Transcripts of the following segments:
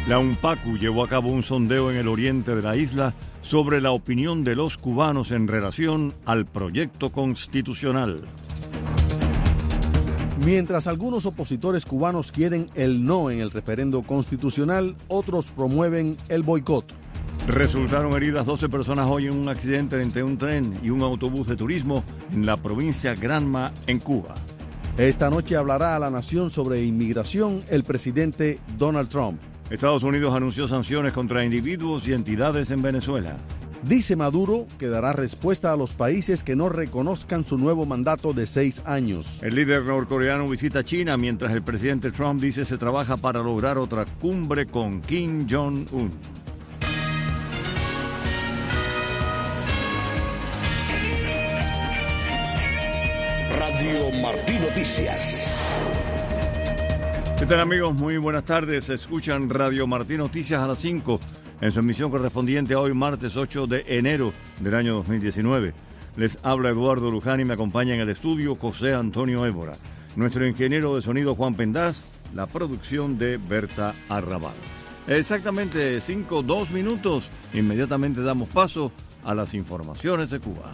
La UNPACU llevó a cabo un sondeo en el oriente de la isla sobre la opinión de los cubanos en relación al proyecto constitucional. Mientras algunos opositores cubanos quieren el no en el referendo constitucional, otros promueven el boicot. Resultaron heridas 12 personas hoy en un accidente entre un tren y un autobús de turismo en la provincia Granma, en Cuba. Esta noche hablará a la nación sobre inmigración el presidente Donald Trump. Estados Unidos anunció sanciones contra individuos y entidades en Venezuela. Dice Maduro que dará respuesta a los países que no reconozcan su nuevo mandato de 6 años. El líder norcoreano visita China mientras el presidente Trump dice se trabaja para lograr otra cumbre con Kim Jong-un. Radio Martí Noticias. ¿Qué tal, amigos? Muy buenas tardes. Escuchan Radio Martí Noticias a las 5 en su emisión correspondiente a hoy, martes 8 de enero del año 2019. Les habla Eduardo Luján y me acompaña en el estudio José Antonio Évora. Nuestro ingeniero de sonido Juan Pendaz, la producción de Berta Arrabal. Exactamente 2 minutos. Inmediatamente damos paso a las informaciones de Cuba.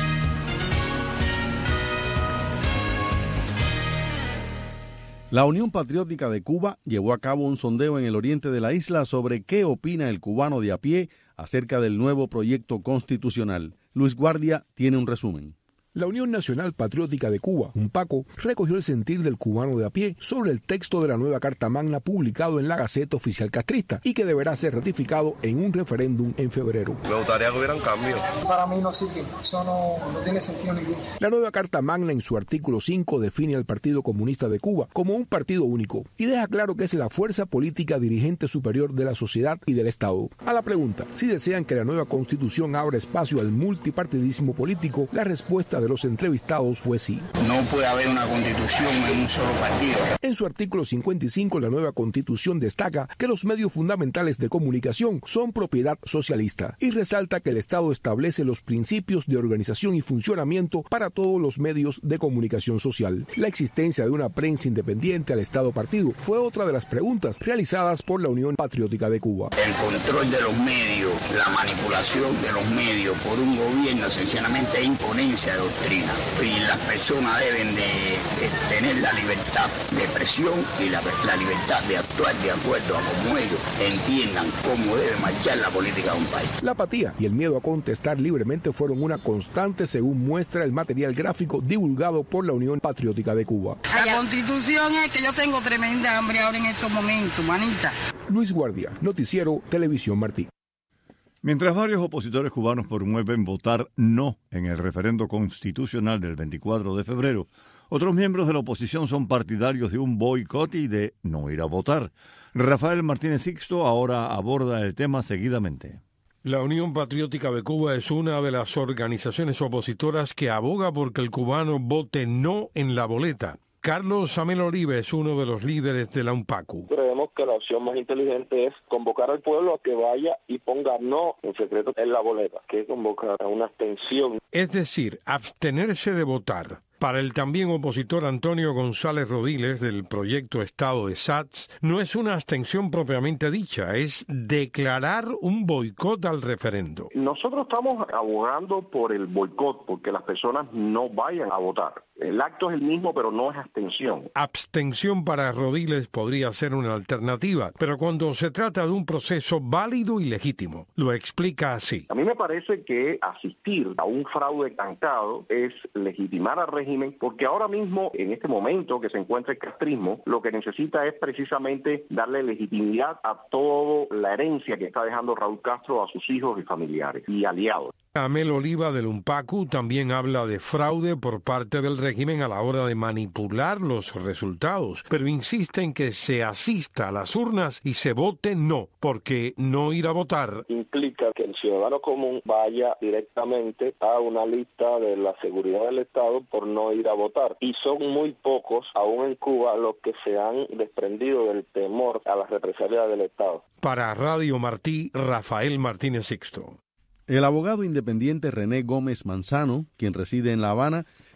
La Unión Patriótica de Cuba llevó a cabo un sondeo en el oriente de la isla sobre qué opina el cubano de a pie acerca del nuevo proyecto constitucional. Luis Guardia tiene un resumen. La Unión Nacional Patriótica de Cuba, UNPACU, recogió el sentir del cubano de a pie sobre el texto de la nueva Carta Magna publicado en la Gaceta Oficial Castrista y que deberá ser ratificado en un referéndum en febrero. Me gustaría que hubiera un cambio. Para mí no sirve, eso no tiene sentido ninguno. La nueva Carta Magna en su artículo 5 define al Partido Comunista de Cuba como un partido único y deja claro que es la fuerza política dirigente superior de la sociedad y del Estado. A la pregunta si desean que la nueva Constitución abra espacio al multipartidismo político, la respuesta de los entrevistados fue sí. No puede haber una constitución en un solo partido. En su artículo 55, la nueva Constitución destaca que los medios fundamentales de comunicación son propiedad socialista y resalta que el Estado establece los principios de organización y funcionamiento para todos los medios de comunicación social. La existencia de una prensa independiente al Estado partido fue otra de las preguntas realizadas por la Unión Patriótica de Cuba. El control de los medios, la manipulación de los medios por un gobierno sencillamente es imponencia de doctrina. Y las personas deben de tener la libertad de expresión y la libertad de actuar de acuerdo a cómo ellos entiendan cómo debe marchar la política de un país. La apatía y el miedo a contestar libremente fueron una constante, según muestra el material gráfico divulgado por la Unión Patriótica de Cuba. La Constitución es que yo tengo tremenda hambre ahora en estos momentos, manita. Luis Guardia, Noticiero Televisión Martí. Mientras varios opositores cubanos promueven votar no en el referendo constitucional del 24 de febrero, otros miembros de la oposición son partidarios de un boicot y de no ir a votar. Rafael Martínez Sixto ahora aborda el tema seguidamente. La Unión Patriótica de Cuba es una de las organizaciones opositoras que aboga porque el cubano vote no en la boleta. Carlos Amelo Oribe es uno de los líderes de la UNPACU. Creemos que la opción más inteligente es convocar al pueblo a que vaya y ponga no en secreto en la boleta, que es convocar a una abstención. Es decir, abstenerse de votar. Para el también opositor Antonio González Rodiles del proyecto Estado de SATS, no es una abstención propiamente dicha, es declarar un boicot al referendo. Nosotros estamos abogando por el boicot, porque las personas no vayan a votar. El acto es el mismo, pero no es abstención. Abstención para Rodiles podría ser una alternativa, pero cuando se trata de un proceso válido y legítimo, lo explica así. A mí me parece que asistir a un fraude cantado es legitimar al régimen, porque ahora mismo, en este momento que se encuentra el castrismo, lo que necesita es precisamente darle legitimidad a toda la herencia que está dejando Raúl Castro a sus hijos y familiares y aliados. Amel Oliva del UNPACU también habla de fraude por parte del régimen a la hora de manipular los resultados, pero insiste en que se asista a las urnas y se vote no, porque no ir a votar implica que el ciudadano común vaya directamente a una lista de la seguridad del Estado por no ir a votar. Y son muy pocos, aún en Cuba, los que se han desprendido del temor a las represalias del Estado. Para Radio Martí, Rafael Martínez Sixto. El abogado independiente René Gómez Manzano, quien reside en La Habana,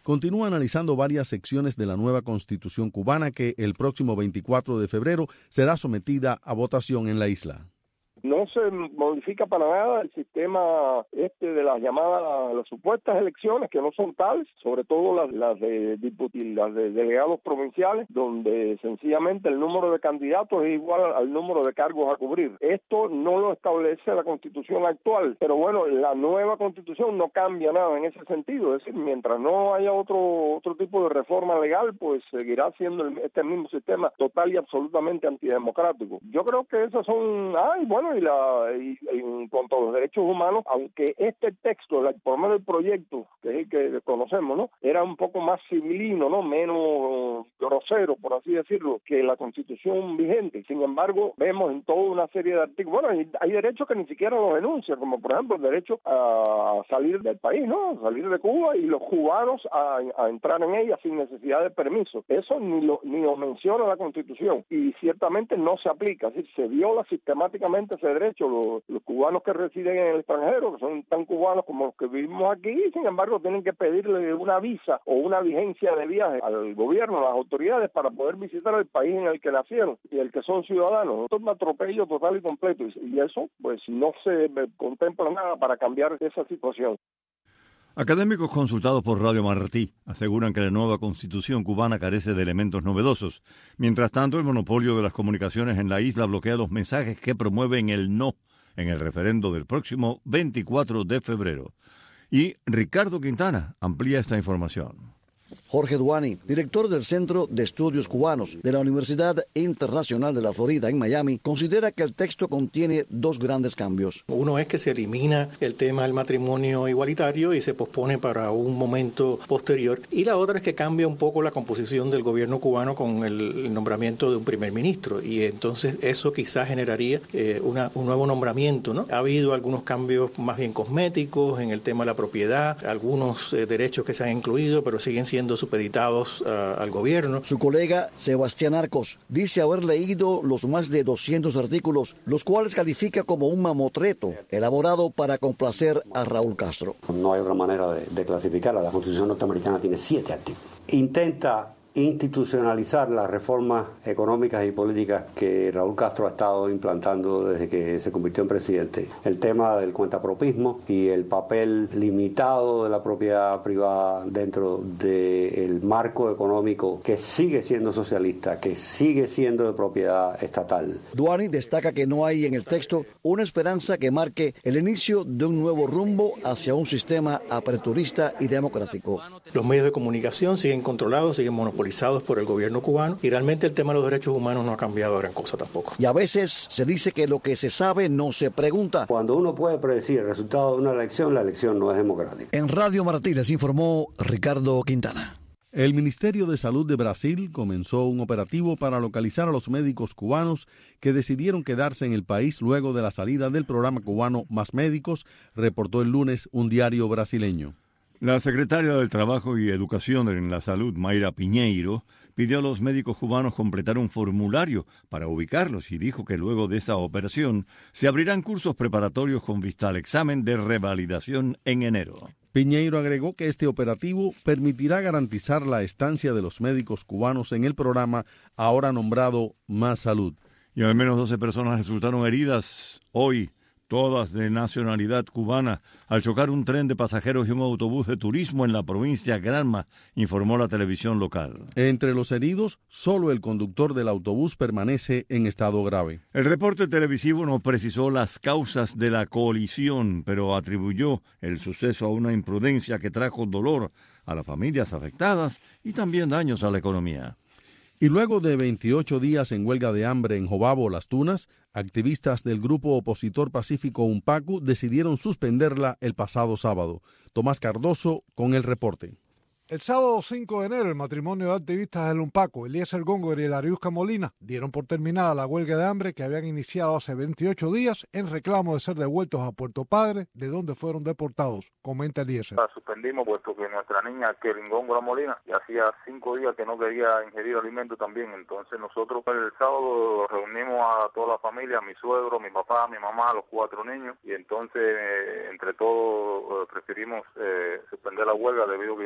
continúa analizando varias secciones de la nueva Constitución cubana que el próximo 24 de febrero será sometida a votación en la isla. No se modifica para nada el sistema de las llamadas, las supuestas elecciones, que no son tales, sobre todo las de delegados provinciales, donde sencillamente el número de candidatos es igual al número de cargos a cubrir. Esto no lo establece la Constitución actual, pero bueno, la nueva Constitución no cambia nada en ese sentido. Es decir, mientras no haya otro tipo de reforma legal, pues seguirá siendo este mismo sistema total y absolutamente antidemocrático. Yo creo que esas son... Y en cuanto a los derechos humanos, aunque este texto, por lo menos el proyecto, que es el que conocemos, ¿no?, era un poco más civilino, ¿no?, menos grosero, por así decirlo, que la Constitución vigente. Sin embargo, vemos en toda una serie de artículos, hay derechos que ni siquiera los enuncian, como por ejemplo el derecho a salir del país, ¿no?, salir de Cuba, y los cubanos a entrar en ella sin necesidad de permiso. Eso ni lo menciona la Constitución, y ciertamente no se aplica. Es decir, se viola sistemáticamente ese derecho. Los cubanos que residen en el extranjero, que son tan cubanos como los que vivimos aquí, sin embargo tienen que pedirle una visa o una vigencia de viaje al gobierno, a las autoridades, para poder visitar el país en el que nacieron y el que son ciudadanos. Esto es un atropello total y completo, y eso pues no se contempla nada para cambiar esa situación. Académicos consultados por Radio Martí aseguran que la nueva Constitución cubana carece de elementos novedosos. Mientras tanto, el monopolio de las comunicaciones en la isla bloquea los mensajes que promueven el no en el referendo del próximo 24 de febrero. Y Ricardo Quintana amplía esta información. Jorge Duani, director del Centro de Estudios Cubanos de la Universidad Internacional de la Florida en Miami, considera que el texto contiene dos grandes cambios. Uno es que se elimina el tema del matrimonio igualitario y se pospone para un momento posterior. Y la otra es que cambia un poco la composición del gobierno cubano con el nombramiento de un primer ministro. Y entonces eso quizás generaría un nuevo nombramiento, ¿no? Ha habido algunos cambios más bien cosméticos en el tema de la propiedad, algunos derechos que se han incluido, pero siguen siendo supeditados al gobierno. Su colega Sebastián Arcos dice haber leído los más de 200 artículos, los cuales califica como un mamotreto elaborado para complacer a Raúl Castro. No hay otra manera de clasificarla. La Constitución norteamericana tiene 7 artículos. Intenta institucionalizar las reformas económicas y políticas que Raúl Castro ha estado implantando desde que se convirtió en presidente. El tema del cuentapropismo y el papel limitado de la propiedad privada dentro del marco económico que sigue siendo socialista, que sigue siendo de propiedad estatal. Duani destaca que no hay en el texto una esperanza que marque el inicio de un nuevo rumbo hacia un sistema aperturista y democrático. Los medios de comunicación siguen controlados, siguen monopolizados por el gobierno cubano, y realmente el tema de los derechos humanos no ha cambiado gran cosa tampoco. Y a veces se dice que lo que se sabe no se pregunta. Cuando uno puede predecir el resultado de una elección, la elección no es democrática. En Radio Martí les informó Ricardo Quintana. El Ministerio de Salud de Brasil comenzó un operativo para localizar a los médicos cubanos que decidieron quedarse en el país luego de la salida del programa cubano Más Médicos, reportó el lunes un diario brasileño. La secretaria del Trabajo y Educación en la Salud, Mayra Piñeiro, pidió a los médicos cubanos completar un formulario para ubicarlos y dijo que luego de esa operación se abrirán cursos preparatorios con vista al examen de revalidación en enero. Piñeiro agregó que este operativo permitirá garantizar la estancia de los médicos cubanos en el programa ahora nombrado Más Salud. Y al menos 12 personas resultaron heridas hoy, todas de nacionalidad cubana, al chocar un tren de pasajeros y un autobús de turismo en la provincia Granma, informó la televisión local. Entre los heridos, solo el conductor del autobús permanece en estado grave. El reporte televisivo no precisó las causas de la colisión, pero atribuyó el suceso a una imprudencia que trajo dolor a las familias afectadas y también daños a la economía. Y luego de 28 días en huelga de hambre en Jobabo, Las Tunas, activistas del grupo opositor pacífico UNPACU decidieron suspenderla el pasado sábado. Tomás Cardoso con el reporte. El sábado 5 de enero, el matrimonio de activistas del UNPACU, Eliezer Góngora y Lariusca Molina, dieron por terminada la huelga de hambre que habían iniciado hace 28 días en reclamo de ser devueltos a Puerto Padre, de donde fueron deportados, comenta Eliezer. La suspendimos puesto que nuestra niña Kelin Góngora Molina ya hacía 5 días que no quería ingerir alimento también, entonces nosotros el sábado reunimos a toda la familia, a mi suegro, mi papá, mi mamá, los 4 niños, y entonces entre todos preferimos suspender la huelga debido a que ya la niña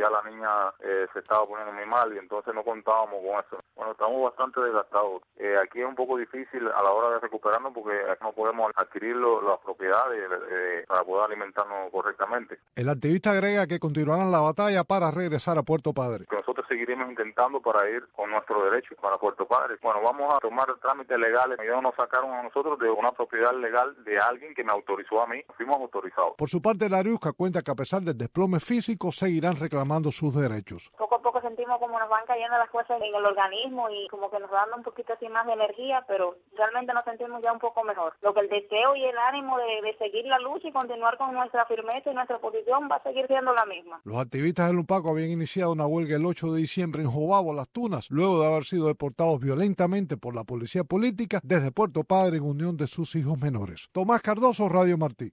economía se estaba poniendo muy mal y entonces no contábamos con eso. Bueno, estamos bastante desgastados. Aquí es un poco difícil a la hora de recuperarnos porque no podemos adquirir las propiedades para poder alimentarnos correctamente. El activista agrega que continuarán la batalla para regresar a Puerto Padre. Que nosotros seguiremos intentando para ir con nuestro derecho para Puerto Padre. Bueno, vamos a tomar trámites legales. Ellos nos sacaron a nosotros de una propiedad legal de alguien que me autorizó a mí. Fuimos autorizados. Por su parte, la Ariusca cuenta que a pesar del desplome físico, seguirán reclamando sus derechos. Poco a poco sentimos como nos van cayendo las cosas en el organismo y como que nos dan un poquito así más de energía, pero realmente nos sentimos ya un poco mejor. Lo que el deseo y el ánimo de seguir la lucha y continuar con nuestra firmeza y nuestra posición va a seguir siendo la misma. Los activistas del Lumpaco habían iniciado una huelga el 8 de diciembre en Jobabo, Las Tunas, luego de haber sido deportados violentamente por la policía política desde Puerto Padre en unión de sus hijos menores. Tomás Cardoso, Radio Martí.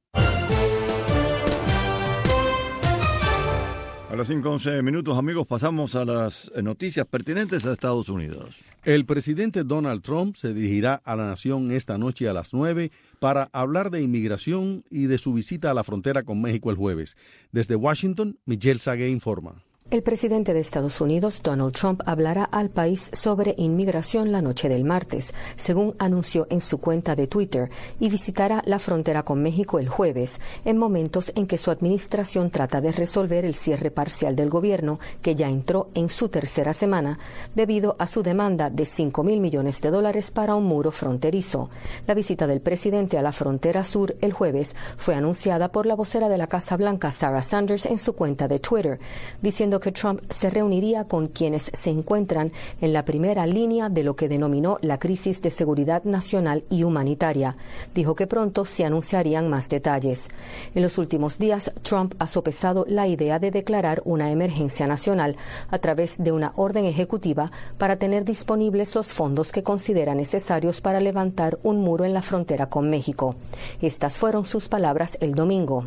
A las 5:11, amigos, pasamos a las noticias pertinentes a Estados Unidos. El presidente Donald Trump se dirigirá a la nación esta noche a las 9 para hablar de inmigración y de su visita a la frontera con México el jueves. Desde Washington, Michelle Sagué informa. El presidente de Estados Unidos, Donald Trump, hablará al país sobre inmigración la noche del martes, según anunció en su cuenta de Twitter, y visitará la frontera con México el jueves, en momentos en que su administración trata de resolver el cierre parcial del gobierno, que ya entró en su tercera semana, debido a su demanda de $5,000 millones para un muro fronterizo. La visita del presidente a la frontera sur el jueves fue anunciada por la vocera de la Casa Blanca, Sarah Sanders, en su cuenta de Twitter, diciendo que Trump se reuniría con quienes se encuentran en la primera línea de lo que denominó la crisis de seguridad nacional y humanitaria. Dijo que pronto se anunciarían más detalles. En los últimos días, Trump ha sopesado la idea de declarar una emergencia nacional a través de una orden ejecutiva para tener disponibles los fondos que considera necesarios para levantar un muro en la frontera con México. Estas fueron sus palabras el domingo.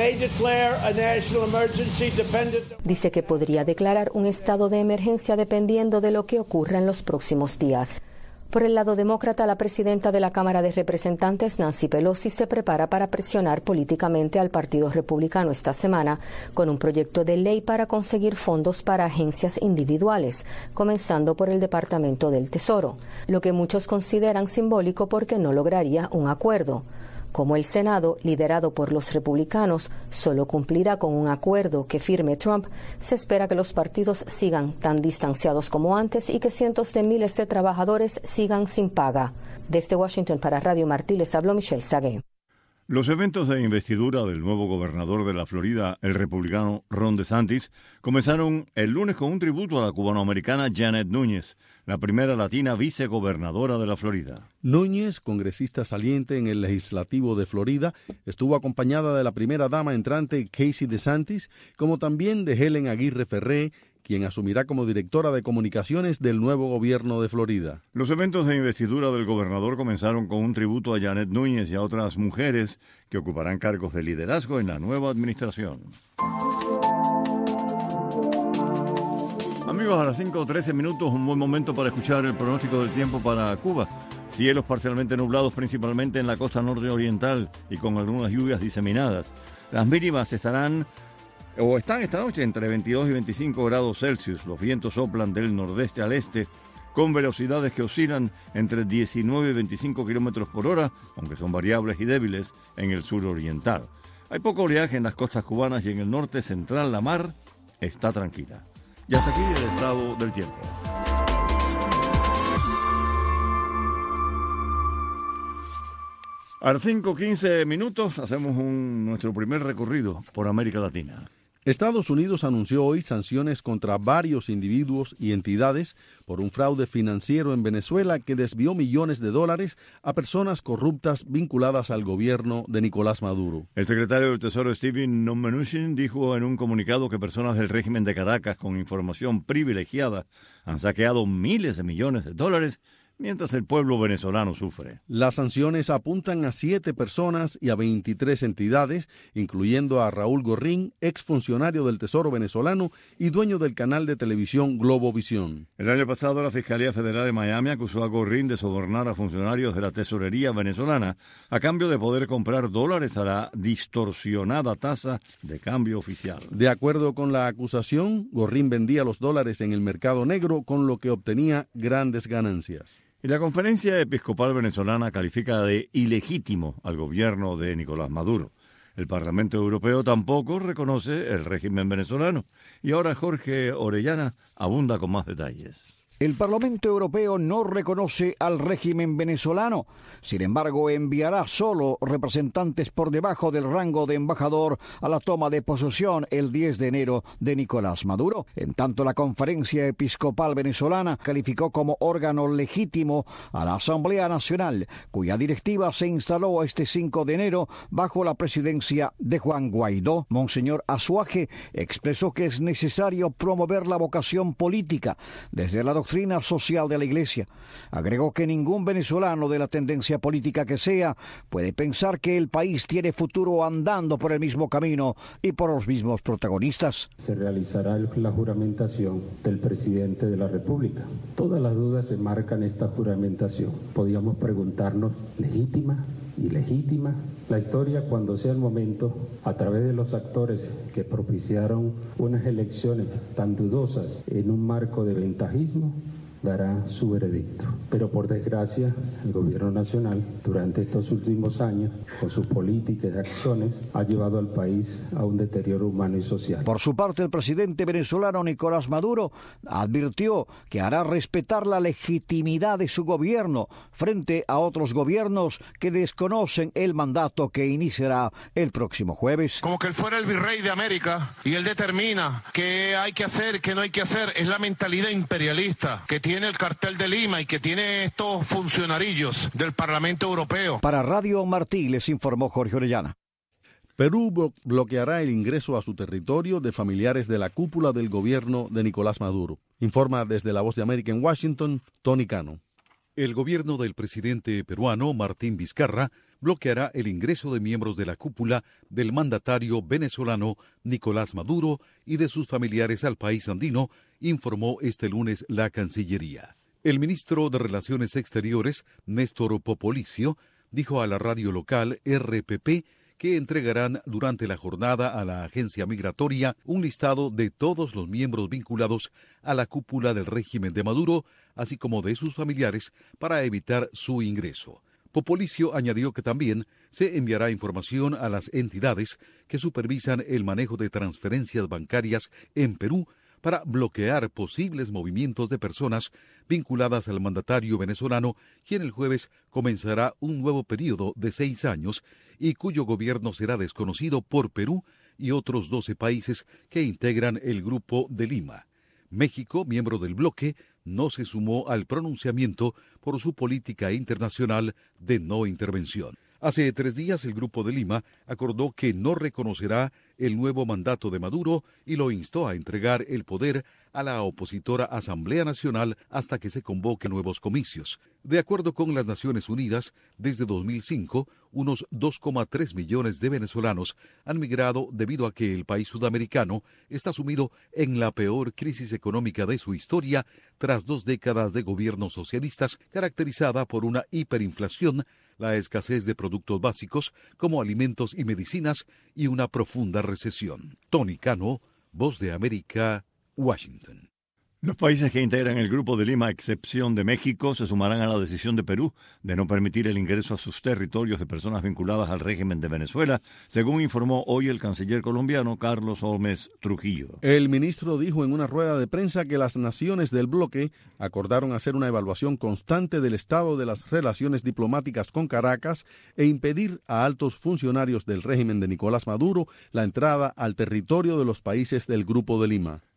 Dice que podría declarar un estado de emergencia dependiendo de lo que ocurra en los próximos días. Por el lado demócrata, la presidenta de la Cámara de Representantes, Nancy Pelosi, se prepara para presionar políticamente al Partido Republicano esta semana con un proyecto de ley para conseguir fondos para agencias individuales, comenzando por el Departamento del Tesoro, lo que muchos consideran simbólico porque no lograría un acuerdo. Como el Senado, liderado por los republicanos, solo cumplirá con un acuerdo que firme Trump, se espera que los partidos sigan tan distanciados como antes y que cientos de miles de trabajadores sigan sin paga. Desde Washington para Radio Martí les habló Michelle Sagué. Los eventos de investidura del nuevo gobernador de la Florida, el republicano Ron DeSantis, comenzaron el lunes con un tributo a la cubanoamericana Janet Núñez, la primera latina vicegobernadora de la Florida. Núñez, congresista saliente en el legislativo de Florida, estuvo acompañada de la primera dama entrante Casey DeSantis, como también de Helen Aguirre Ferré, quien asumirá como directora de comunicaciones del nuevo gobierno de Florida. Los eventos de investidura del gobernador comenzaron con un tributo a Janet Núñez y a otras mujeres que ocuparán cargos de liderazgo en la nueva administración. Amigos, a las 5:13, un buen momento para escuchar el pronóstico del tiempo para Cuba. Cielos parcialmente nublados, principalmente en la costa norte oriental y con algunas lluvias diseminadas. Las mínimas están esta noche entre 22 y 25 grados Celsius. Los vientos soplan del nordeste al este con velocidades que oscilan entre 19 y 25 kilómetros por hora, aunque son variables y débiles en el sur oriental. Hay poco oleaje en las costas cubanas y en el norte central la mar está tranquila. Y hasta aquí el estado del tiempo. A las 5:15 hacemos nuestro primer recorrido por América Latina. Estados Unidos anunció hoy sanciones contra varios individuos y entidades por un fraude financiero en Venezuela que desvió millones de dólares a personas corruptas vinculadas al gobierno de Nicolás Maduro. El secretario del Tesoro Steven Mnuchin dijo en un comunicado que personas del régimen de Caracas con información privilegiada han saqueado miles de millones de dólares mientras el pueblo venezolano sufre. Las sanciones apuntan a 7 personas y a 23 entidades, incluyendo a Raúl Gorrín, exfuncionario del Tesoro venezolano y dueño del canal de televisión Globovisión. El año pasado, la Fiscalía Federal de Miami acusó a Gorrín de sobornar a funcionarios de la tesorería venezolana a cambio de poder comprar dólares a la distorsionada tasa de cambio oficial. De acuerdo con la acusación, Gorrín vendía los dólares en el mercado negro, con lo que obtenía grandes ganancias. Y la Conferencia Episcopal Venezolana califica de ilegítimo al gobierno de Nicolás Maduro. El Parlamento Europeo tampoco reconoce el régimen venezolano. Y ahora Jorge Orellana abunda con más detalles. El Parlamento Europeo no reconoce al régimen venezolano. Sin embargo, enviará solo representantes por debajo del rango de embajador a la toma de posesión el 10 de enero de Nicolás Maduro. En tanto, la Conferencia Episcopal Venezolana calificó como órgano legítimo a la Asamblea Nacional, cuya directiva se instaló este 5 de enero bajo la presidencia de Juan Guaidó. Monseñor Azuaje expresó que es necesario promover la vocación política desde la doctrina social de la Iglesia. Agregó que ningún venezolano de la tendencia política que sea puede pensar que el país tiene futuro andando por el mismo camino y por los mismos protagonistas. Se realizará la juramentación del presidente de la República. Todas las dudas se marcan esta juramentación. Podíamos preguntarnos, ¿legítima? ¿Ilegítima? La historia, cuando sea el momento, a través de los actores que propiciaron unas elecciones tan dudosas en un marco de ventajismo, dará su veredicto. Pero por desgracia, el gobierno nacional, durante estos últimos años, con sus políticas y acciones, ha llevado al país a un deterioro humano y social. Por su parte, el presidente venezolano Nicolás Maduro advirtió que hará respetar la legitimidad de su gobierno frente a otros gobiernos que desconocen el mandato que iniciará el próximo jueves. Como que él fuera el virrey de América y él determina qué hay que hacer, qué no hay que hacer. Es la mentalidad imperialista que tiene el cartel de Lima y que tiene estos funcionarillos del Parlamento Europeo. Para Radio Martí les informó Jorge Orellana. Perú bloqueará el ingreso a su territorio de familiares de la cúpula del gobierno de Nicolás Maduro. Informa desde La Voz de América en Washington, Tony Cano. El gobierno del presidente peruano Martín Vizcarra bloqueará el ingreso de miembros de la cúpula del mandatario venezolano Nicolás Maduro y de sus familiares al país andino, informó este lunes la Cancillería. El ministro de Relaciones Exteriores, Néstor Popolicio, dijo a la radio local RPP que entregarán durante la jornada a la agencia migratoria un listado de todos los miembros vinculados a la cúpula del régimen de Maduro, así como de sus familiares, para evitar su ingreso. Popolicio añadió que también se enviará información a las entidades que supervisan el manejo de transferencias bancarias en Perú para bloquear posibles movimientos de personas vinculadas al mandatario venezolano, quien el jueves comenzará un nuevo periodo de 6 años y cuyo gobierno será desconocido por Perú y otros 12 países que integran el Grupo de Lima. México, miembro del bloque, no se sumó al pronunciamiento por su política internacional de no intervención. Hace 3 días el Grupo de Lima acordó que no reconocerá el nuevo mandato de Maduro y lo instó a entregar el poder a la opositora Asamblea Nacional hasta que se convoquen nuevos comicios. De acuerdo con las Naciones Unidas, desde 2005, unos 2,3 millones de venezolanos han migrado debido a que el país sudamericano está sumido en la peor crisis económica de su historia tras 2 décadas de gobiernos socialistas caracterizada por una hiperinflación, la escasez de productos básicos como alimentos y medicinas y una profunda recesión. Tony Cano, Voz de América, Washington. Los países que integran el Grupo de Lima, a excepción de México, se sumarán a la decisión de Perú de no permitir el ingreso a sus territorios de personas vinculadas al régimen de Venezuela, según informó hoy el canciller colombiano Carlos Holmes Trujillo. El ministro dijo en una rueda de prensa que las naciones del bloque acordaron hacer una evaluación constante del estado de las relaciones diplomáticas con Caracas e impedir a altos funcionarios del régimen de Nicolás Maduro la entrada al territorio de los países del Grupo de Lima.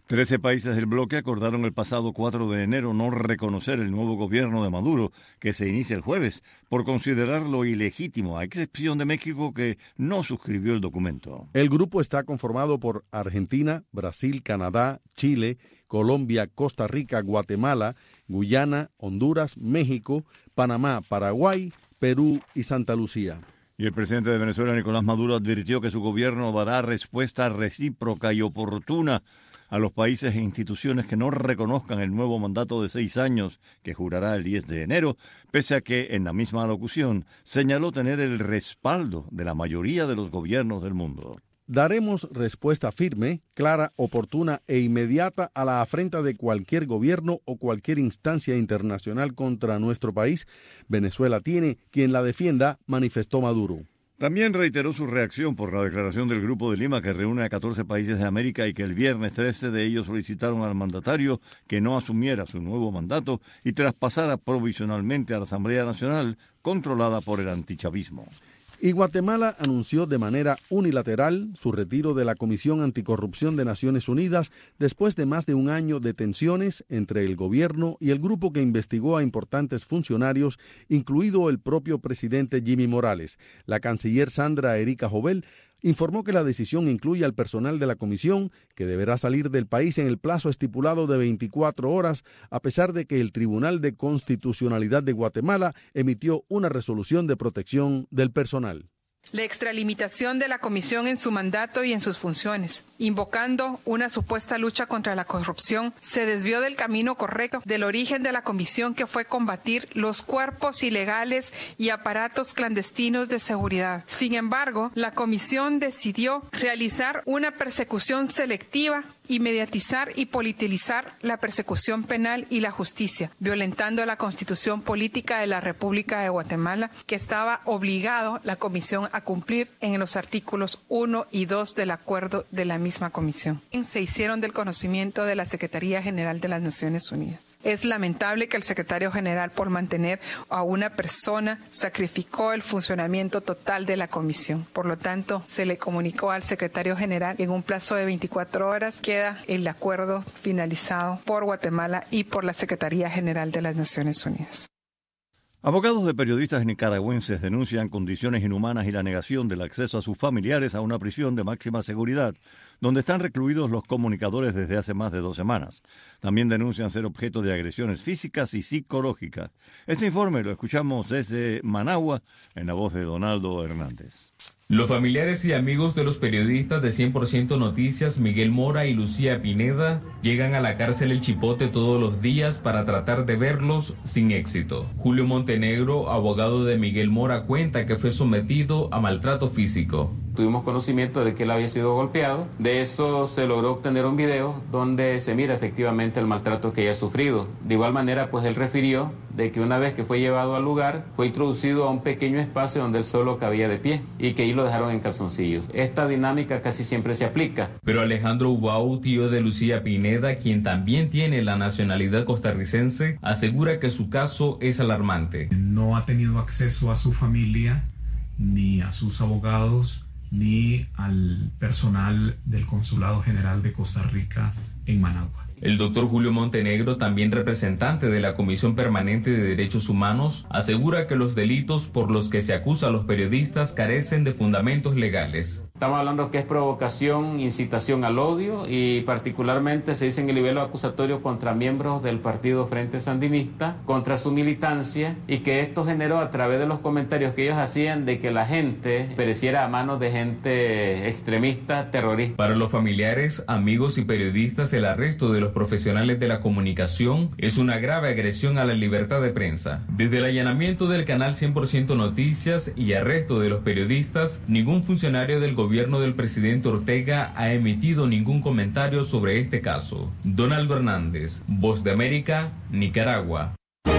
13 países del bloque acordaron el pasado 4 de enero no reconocer el nuevo gobierno de Maduro, que se inicia el jueves, por considerarlo ilegítimo, a excepción de México, que no suscribió el documento. El grupo está conformado por Argentina, Brasil, Canadá, Chile, Colombia, Costa Rica, Guatemala, Guyana, Honduras, México, Panamá, Paraguay, Perú y Santa Lucía. Y el presidente de Venezuela, Nicolás Maduro, advirtió que su gobierno dará respuesta recíproca y oportuna a los países e instituciones que no reconozcan el nuevo mandato de 6 años que jurará el 10 de enero, pese a que, en la misma alocución, señaló tener el respaldo de la mayoría de los gobiernos del mundo. Daremos respuesta firme, clara, oportuna e inmediata a la afrenta de cualquier gobierno o cualquier instancia internacional contra nuestro país. Venezuela tiene quien la defienda, manifestó Maduro. También reiteró su reacción por la declaración del Grupo de Lima, que reúne a 14 países de América y que el viernes 13 de ellos solicitaron al mandatario que no asumiera su nuevo mandato y traspasara provisionalmente a la Asamblea Nacional, controlada por el antichavismo. Y Guatemala anunció de manera unilateral su retiro de la Comisión Anticorrupción de Naciones Unidas después de más de un año de tensiones entre el gobierno y el grupo que investigó a importantes funcionarios, incluido el propio presidente Jimmy Morales. La canciller Sandra Erika Jovel informó que la decisión incluye al personal de la comisión, que deberá salir del país en el plazo estipulado de 24 horas, a pesar de que el Tribunal de Constitucionalidad de Guatemala emitió una resolución de protección del personal. La extralimitación de la comisión en su mandato y en sus funciones, invocando una supuesta lucha contra la corrupción, se desvió del camino correcto del origen de la comisión, que fue combatir los cuerpos ilegales y aparatos clandestinos de seguridad. Sin embargo, la comisión decidió realizar una persecución selectiva y mediatizar y politizar la persecución penal y la justicia, violentando la Constitución Política de la República de Guatemala, que estaba obligado la comisión a cumplir en los artículos 1 y 2 del acuerdo de la misma comisión. Se hicieron del conocimiento de la Secretaría General de las Naciones Unidas. Es lamentable que el secretario general, por mantener a una persona, sacrificó el funcionamiento total de la comisión. Por lo tanto, se le comunicó al secretario general en un plazo de 24 horas. Queda el acuerdo finalizado por Guatemala y por la Secretaría General de las Naciones Unidas. Abogados de periodistas nicaragüenses denuncian condiciones inhumanas y la negación del acceso a sus familiares a una prisión de máxima seguridad, donde están recluidos los comunicadores desde hace más de 2 semanas. También denuncian ser objeto de agresiones físicas y psicológicas. Este informe lo escuchamos desde Managua, en la voz de Donaldo Hernández. Los familiares y amigos de los periodistas de 100% Noticias, Miguel Mora y Lucía Pineda, llegan a la cárcel El Chipote todos los días para tratar de verlos sin éxito. Julio Montenegro, abogado de Miguel Mora, cuenta que fue sometido a maltrato físico. Tuvimos conocimiento de que él había sido golpeado. De eso se logró obtener un video donde se mira efectivamente el maltrato que ella ha sufrido. De igual manera, pues él refirió de que una vez que fue llevado al lugar, fue introducido a un pequeño espacio donde él solo cabía de pie y que ahí lo dejaron en calzoncillos. Esta dinámica casi siempre se aplica. Pero Alejandro Ubau, tío de Lucía Pineda, quien también tiene la nacionalidad costarricense, asegura que su caso es alarmante. No ha tenido acceso a su familia, ni a sus abogados, ni al personal del Consulado General de Costa Rica en Managua. El doctor Julio Montenegro, también representante de la Comisión Permanente de Derechos Humanos, asegura que los delitos por los que se acusa a los periodistas carecen de fundamentos legales. Estamos hablando que es provocación, incitación al odio y particularmente se dice en el nivel acusatorio contra miembros del Partido Frente Sandinista, contra su militancia, y que esto generó a través de los comentarios que ellos hacían de que la gente pereciera a manos de gente extremista, terrorista. Para los familiares, amigos y periodistas, el arresto de los profesionales de la comunicación es una grave agresión a la libertad de prensa. Desde el allanamiento del canal 100% Noticias y arresto de los periodistas, ningún funcionario del gobierno del presidente Ortega ha emitido ningún comentario sobre este caso. Donaldo Hernández, Voz de América, Nicaragua.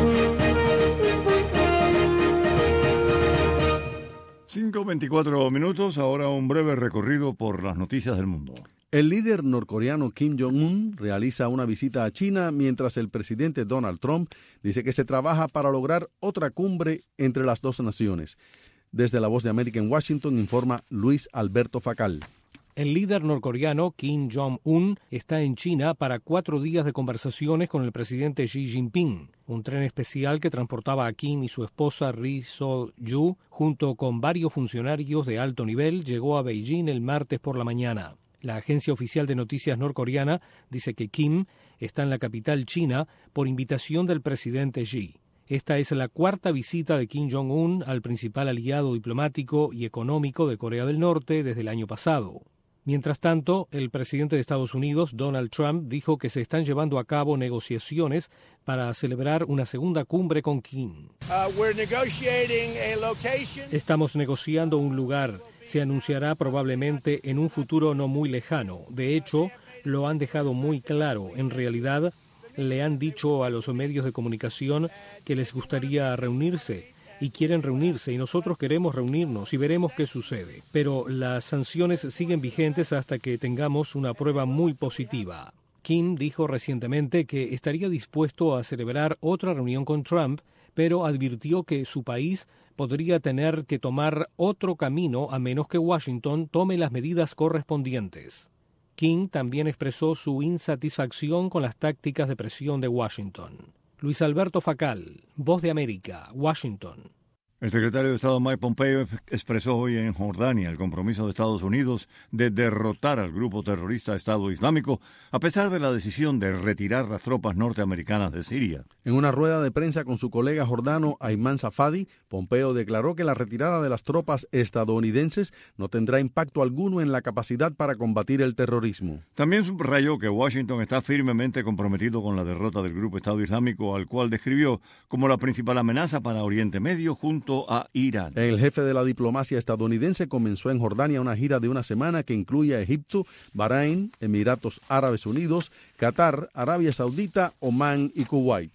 5:24 minutos, ahora un breve recorrido por las noticias del mundo. El líder norcoreano Kim Jong-un realiza una visita a China mientras el presidente Donald Trump dice que se trabaja para lograr otra cumbre entre las dos naciones. Desde la Voz de América en Washington informa Luis Alberto Facal. El líder norcoreano Kim Jong-un está en China para 4 días de conversaciones con el presidente Xi Jinping. Un tren especial que transportaba a Kim y su esposa Ri Sol-yu junto con varios funcionarios de alto nivel llegó a Beijing el martes por la mañana. La agencia oficial de noticias norcoreana dice que Kim está en la capital china por invitación del presidente Xi. Esta es la 4ª visita de Kim Jong-un al principal aliado diplomático y económico de Corea del Norte desde el año pasado. Mientras tanto, el presidente de Estados Unidos, Donald Trump, dijo que se están llevando a cabo negociaciones para celebrar una segunda cumbre con Kim. Estamos negociando un lugar. Se anunciará probablemente en un futuro no muy lejano. De hecho, lo han dejado muy claro. En realidad, le han dicho a los medios de comunicación que les gustaría reunirse. Y quieren reunirse y nosotros queremos reunirnos y veremos qué sucede. Pero las sanciones siguen vigentes hasta que tengamos una prueba muy positiva. Kim dijo recientemente que estaría dispuesto a celebrar otra reunión con Trump, pero advirtió que su país podría tener que tomar otro camino a menos que Washington tome las medidas correspondientes. Kim también expresó su insatisfacción con las tácticas de presión de Washington. Luis Alberto Facal, Voz de América, Washington. El secretario de Estado Mike Pompeo expresó hoy en Jordania el compromiso de Estados Unidos de derrotar al grupo terrorista Estado Islámico, a pesar de la decisión de retirar las tropas norteamericanas de Siria. En una rueda de prensa con su colega jordano Ayman Safadi, Pompeo declaró que la retirada de las tropas estadounidenses no tendrá impacto alguno en la capacidad para combatir el terrorismo. También subrayó que Washington está firmemente comprometido con la derrota del grupo Estado Islámico, al cual describió como la principal amenaza para Oriente Medio junto a Irán. El jefe de la diplomacia estadounidense comenzó en Jordania una gira de una semana que incluye a Egipto, Bahrein, Emiratos Árabes Unidos, Qatar, Arabia Saudita, Omán y Kuwait.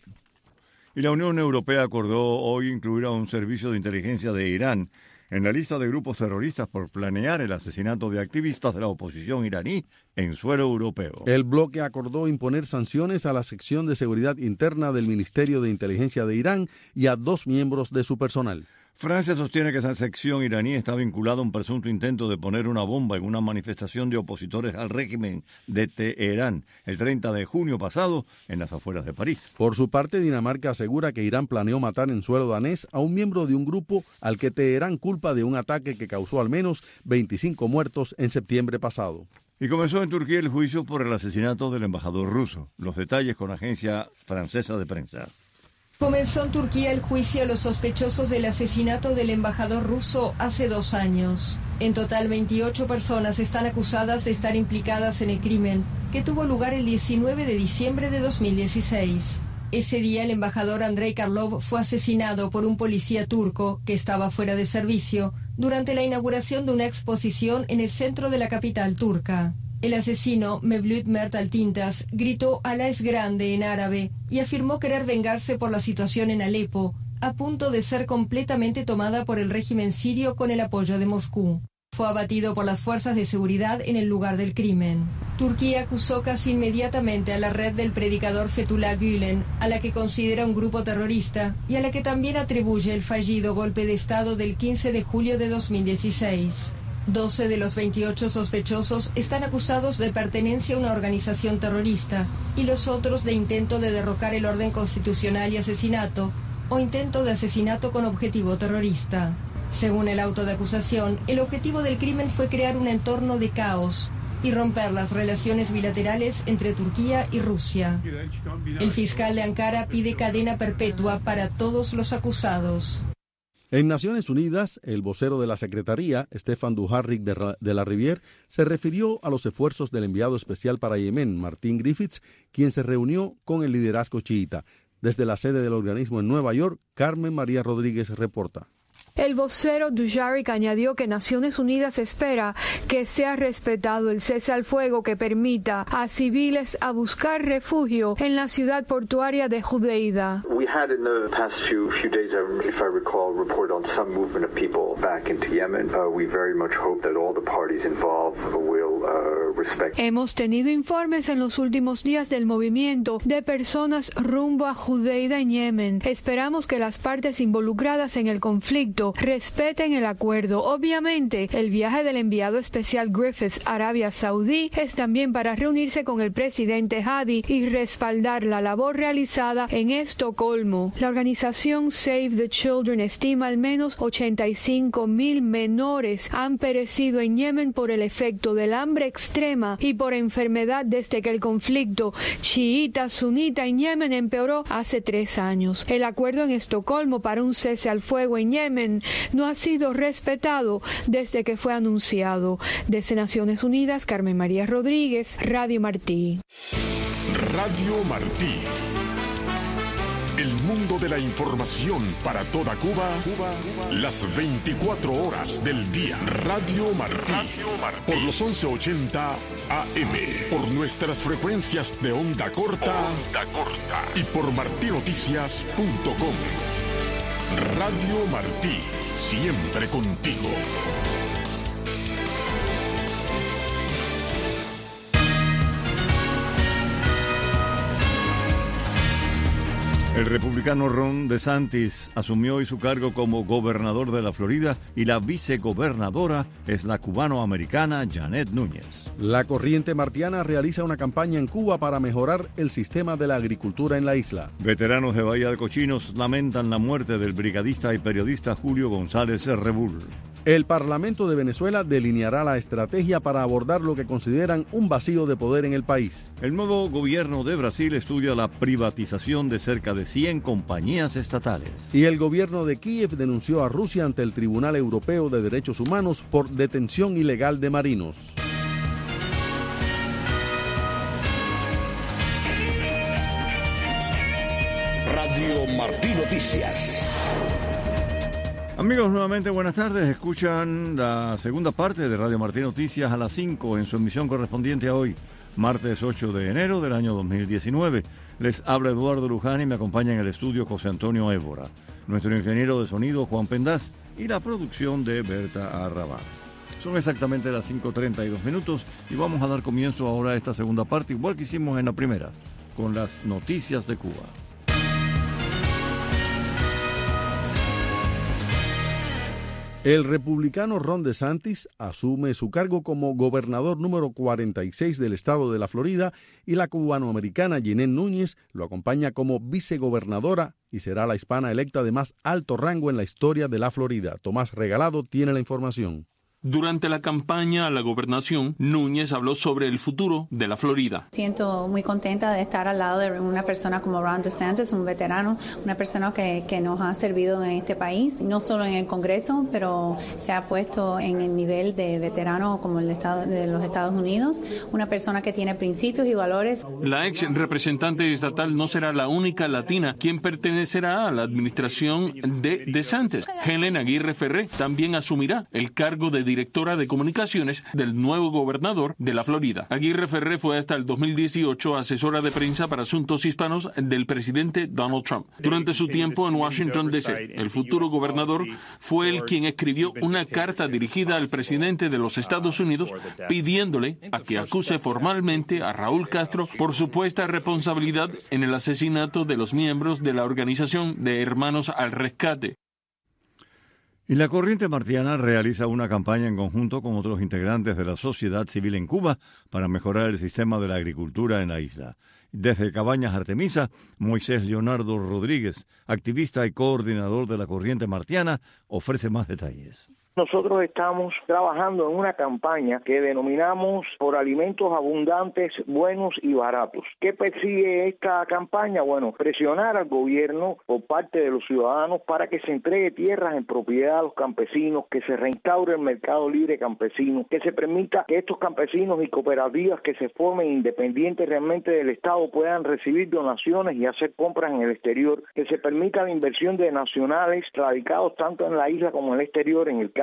Y la Unión Europea acordó hoy incluir a un servicio de inteligencia de Irán en la lista de grupos terroristas por planear el asesinato de activistas de la oposición iraní en suelo europeo. El bloque acordó imponer sanciones a la sección de seguridad interna del Ministerio de Inteligencia de Irán y a 2 miembros de su personal. Francia sostiene que esa sección iraní está vinculada a un presunto intento de poner una bomba en una manifestación de opositores al régimen de Teherán el 30 de junio pasado en las afueras de París. Por su parte, Dinamarca asegura que Irán planeó matar en suelo danés a un miembro de un grupo al que Teherán culpa de un ataque que causó al menos 25 muertos en septiembre pasado. Y comenzó en Turquía el juicio por el asesinato del embajador ruso. Los detalles con Agencia Francesa de Prensa. Comenzó en Turquía el juicio a los sospechosos del asesinato del embajador ruso hace 2 años. En total, 28 personas están acusadas de estar implicadas en el crimen, que tuvo lugar el 19 de diciembre de 2016. Ese día, el embajador Andrei Karlov fue asesinado por un policía turco que estaba fuera de servicio durante la inauguración de una exposición en el centro de la capital turca. El asesino, Mevlüt Mert Altintas, gritó «Alá es grande» en árabe y afirmó querer vengarse por la situación en Alepo, a punto de ser completamente tomada por el régimen sirio con el apoyo de Moscú. Fue abatido por las fuerzas de seguridad en el lugar del crimen. Turquía acusó casi inmediatamente a la red del predicador Fethullah Gülen, a la que considera un grupo terrorista y a la que también atribuye el fallido golpe de Estado del 15 de julio de 2016. 12 de los 28 sospechosos están acusados de pertenencia a una organización terrorista y los otros de intento de derrocar el orden constitucional y asesinato o intento de asesinato con objetivo terrorista. Según el auto de acusación, el objetivo del crimen fue crear un entorno de caos y romper las relaciones bilaterales entre Turquía y Rusia. El fiscal de Ankara pide cadena perpetua para todos los acusados. En Naciones Unidas, el vocero de la Secretaría, Stefan Dujarric de la Rivière, se refirió a los esfuerzos del enviado especial para Yemen, Martin Griffiths, quien se reunió con el liderazgo chiita. Desde la sede del organismo en Nueva York, Carmen María Rodríguez reporta. El vocero Dujarric añadió que Naciones Unidas espera que sea respetado el cese al fuego que permita a civiles a buscar refugio en la ciudad portuaria de Judeida. We had in the past few days, if I recall, report on some movement of people back into Yemen. We very much hope that all the parties involved will Hemos tenido informes en los últimos días del movimiento de personas rumbo a Judeida en Yemen. Esperamos que las partes involucradas en el conflicto respeten el acuerdo. Obviamente, el viaje del enviado especial Griffiths a Arabia Saudí es también para reunirse con el presidente Hadi y respaldar la labor realizada en Estocolmo. La organización Save the Children estima al menos 85,000 menores han perecido en Yemen por el efecto del hambre extrema y por enfermedad desde que el conflicto chiita-sunita en Yemen empeoró hace 3 años. El acuerdo en Estocolmo para un cese al fuego en Yemen no ha sido respetado desde que fue anunciado. Desde Naciones Unidas, Carmen María Rodríguez, Radio Martí. Radio Martí. El mundo de la información para toda Cuba, las 24 horas del día. Radio Martí. Por los 1180 AM. Por nuestras frecuencias de onda corta. Y por martinoticias.com. Radio Martí. Siempre contigo. El republicano Ron DeSantis asumió hoy su cargo como gobernador de la Florida y la vicegobernadora es la cubano-americana Janet Núñez. La corriente martiana realiza una campaña en Cuba para mejorar el sistema de la agricultura en la isla. Veteranos de Bahía de Cochinos lamentan la muerte del brigadista y periodista Julio González Rebull. El Parlamento de Venezuela delineará la estrategia para abordar lo que consideran un vacío de poder en el país. El nuevo gobierno de Brasil estudia la privatización de cerca de 100 compañías estatales. Y el gobierno de Kiev denunció a Rusia ante el Tribunal Europeo de Derechos Humanos por detención ilegal de marinos. Radio Martí Noticias. Amigos, nuevamente buenas tardes. Escuchan la segunda parte de Radio Martí Noticias a las 5 en su emisión correspondiente a hoy, martes 8 de enero del año 2019. Les habla Eduardo Luján y me acompaña en el estudio José Antonio Évora, nuestro ingeniero de sonido Juan Pendaz y la producción de Berta Arrabal. Son exactamente las 5:32 minutos y vamos a dar comienzo ahora a esta segunda parte, igual que hicimos en la primera, con las noticias de Cuba. El republicano Ron DeSantis asume su cargo como gobernador número 46 del estado de la Florida y la cubanoamericana Janet Núñez lo acompaña como vicegobernadora y será la hispana electa de más alto rango en la historia de la Florida. Tomás Regalado tiene la información. Durante la campaña a la gobernación, Núñez habló sobre el futuro de la Florida. Siento muy contenta de estar al lado de una persona como Ron DeSantis, un veterano, una persona que nos ha servido en este país, no solo en el Congreso, pero se ha puesto en el nivel de veterano como el Estado de los Estados Unidos, una persona que tiene principios y valores. La ex representante estatal no será la única latina quien pertenecerá a la administración de DeSantis. Helen Aguirre Ferré también asumirá el cargo de directora de comunicaciones del nuevo gobernador de la Florida. Aguirre Ferré fue hasta el 2018 asesora de prensa para asuntos hispanos del presidente Donald Trump. Durante su tiempo en Washington, D.C., el futuro gobernador fue el quien escribió una carta dirigida al presidente de los Estados Unidos pidiéndole a que acuse formalmente a Raúl Castro por supuesta responsabilidad en el asesinato de los miembros de la organización de Hermanos al Rescate. Y la corriente martiana realiza una campaña en conjunto con otros integrantes de la sociedad civil en Cuba para mejorar el sistema de la agricultura en la isla. Desde Cabañas Artemisa, Moisés Leonardo Rodríguez, activista y coordinador de la corriente martiana, ofrece más detalles. Nosotros estamos trabajando en una campaña que denominamos por alimentos abundantes, buenos y baratos. ¿Qué persigue esta campaña? Bueno, presionar al gobierno por parte de los ciudadanos para que se entregue tierras en propiedad a los campesinos, que se reinstaure el mercado libre campesino, que se permita que estos campesinos y cooperativas que se formen independientes realmente del Estado puedan recibir donaciones y hacer compras en el exterior, que se permita la inversión de nacionales radicados tanto en la isla como en el exterior, en el campo,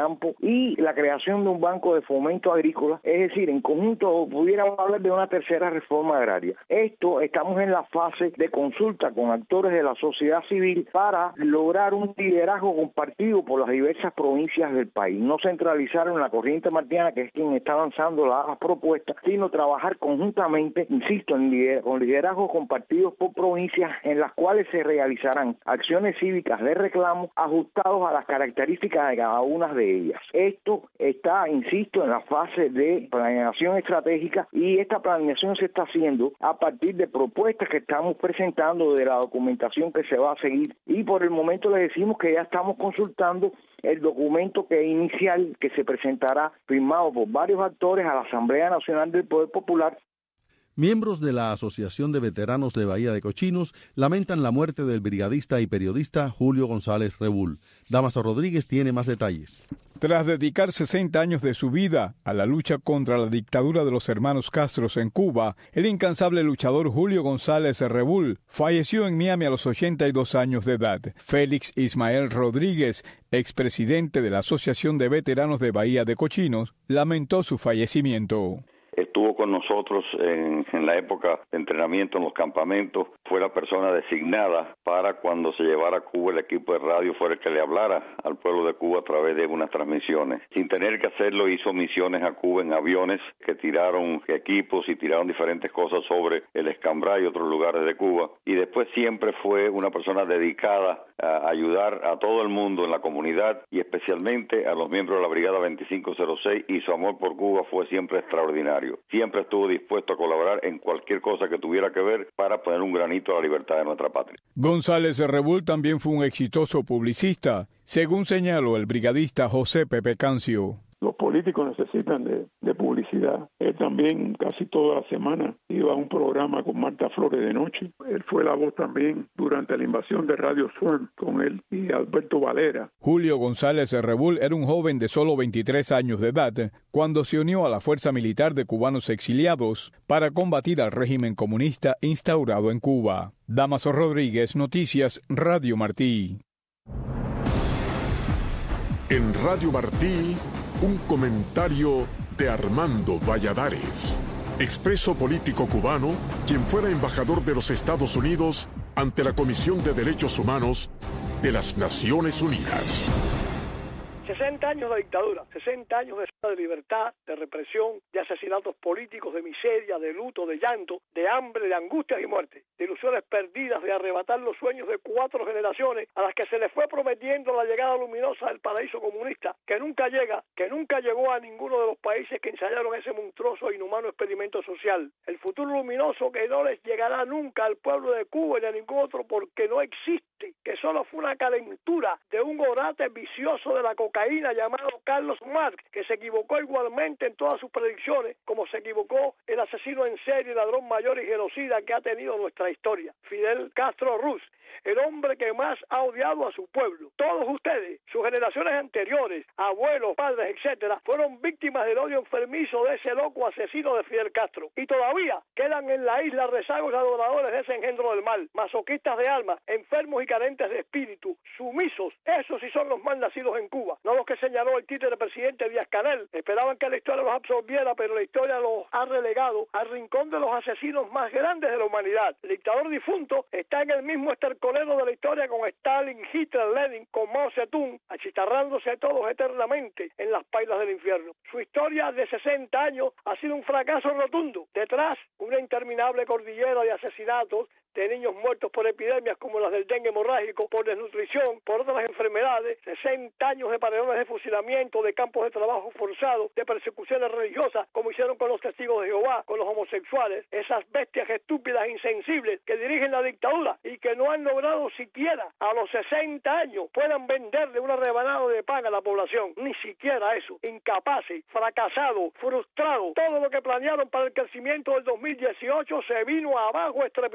campo y la creación de un banco de fomento agrícola. Es decir, en conjunto pudiéramos hablar de una tercera reforma agraria. Estamos en la fase de consulta con actores de la sociedad civil para lograr un liderazgo compartido por las diversas provincias del país. No centralizar en la corriente martiana, que es quien está lanzando las propuestas, sino trabajar conjuntamente, insisto, con liderazgos compartidos por provincias en las cuales se realizarán acciones cívicas de reclamo ajustados a las características de cada una de ellas. Esto está, insisto, en la fase de planeación estratégica y esta planeación se está haciendo a partir de propuestas que estamos presentando, de la documentación que se va a seguir, y por el momento les decimos que ya estamos consultando el documento inicial que se presentará firmado por varios actores a la Asamblea Nacional del Poder Popular. Miembros de la Asociación de Veteranos de Bahía de Cochinos lamentan la muerte del brigadista y periodista Julio González Rebull. Damaso Rodríguez tiene más detalles. Tras dedicar 60 años de su vida a la lucha contra la dictadura de los hermanos Castro en Cuba, el incansable luchador Julio González Rebull falleció en Miami a los 82 años de edad. Félix Ismael Rodríguez, expresidente de la Asociación de Veteranos de Bahía de Cochinos, lamentó su fallecimiento. Estuvo con nosotros en la época de entrenamiento en los campamentos. Fue la persona designada para cuando se llevara a Cuba el equipo de radio, fuera el que le hablara al pueblo de Cuba a través de unas transmisiones. Sin tener que hacerlo, hizo misiones a Cuba en aviones que tiraron equipos y tiraron diferentes cosas sobre el Escambray y otros lugares de Cuba. Y después siempre fue una persona dedicada a ayudar a todo el mundo en la comunidad y especialmente a los miembros de la Brigada 2506, y su amor por Cuba fue siempre extraordinario. Siempre estuvo dispuesto a colaborar en cualquier cosa que tuviera que ver para poner un granito a la libertad de nuestra patria. González Rebull también fue un exitoso publicista, según señaló el brigadista José Pepe Cancio. Los políticos necesitan de publicidad. Él también casi toda la semana iba a un programa con Marta Flores de noche. Él fue la voz también durante la invasión de Radio Swarm con él y Alberto Valera. Julio González Rebull era un joven de solo 23 años de edad cuando se unió a la Fuerza Militar de Cubanos Exiliados para combatir al régimen comunista instaurado en Cuba. Damaso Rodríguez, Noticias, Radio Martí. En Radio Martí, un comentario de Armando Valladares, expreso político cubano, quien fuera embajador de los Estados Unidos ante la Comisión de Derechos Humanos de las Naciones Unidas. 60 años de dictadura, 60 años de libertad, de represión, de asesinatos políticos, de miseria, de luto, de llanto, de hambre, de angustias y muerte, de ilusiones perdidas, de arrebatar los sueños de 4 generaciones a las que se les fue prometiendo la llegada luminosa del paraíso comunista, que nunca llega, que nunca llegó a ninguno de los países que ensayaron ese monstruoso e inhumano experimento social. El futuro luminoso que no les llegará nunca al pueblo de Cuba ni a ningún otro porque no existe, que solo fue una calentura de un orate vicioso de la cocaína llamado Carlos Marx, que se equivocó igualmente en todas sus predicciones, como se equivocó el asesino en serie, ladrón mayor y genocida que ha tenido nuestra historia, Fidel Castro Ruz, el hombre que más ha odiado a su pueblo. Todos ustedes, sus generaciones anteriores, abuelos, padres, etcétera, fueron víctimas del odio enfermizo de ese loco asesino de Fidel Castro. Y todavía quedan en la isla rezagos adoradores de ese engendro del mal, masoquistas de alma, enfermos y carentes de espíritu, sumisos. Esos sí son los mal nacidos en Cuba, no los que señaló el títere presidente Díaz-Canel. Esperaban que la historia los absorbiera, pero la historia los ha relegado al rincón de los asesinos más grandes de la humanidad. El dictador difunto está en el mismo estercolero de la historia con Stalin, Hitler, Lenin, con Mao Zedong, achicharrándose todos eternamente en las pailas del infierno. Su historia de 60 años ha sido un fracaso rotundo. Detrás, una interminable cordillera de asesinatos, de niños muertos por epidemias como las del dengue hemorrágico, por desnutrición, por otras enfermedades, 60 años de paredones de fusilamiento, de campos de trabajo forzados, de persecuciones religiosas, como hicieron con los testigos de Jehová, con los homosexuales, esas bestias estúpidas e insensibles que dirigen la dictadura y que no han logrado siquiera a los 60 años puedan venderle una rebanada de pan a la población. Ni siquiera eso. Incapaces, fracasados, frustrados. Todo lo que planearon para el crecimiento del 2018 se vino abajo estrepitosamente.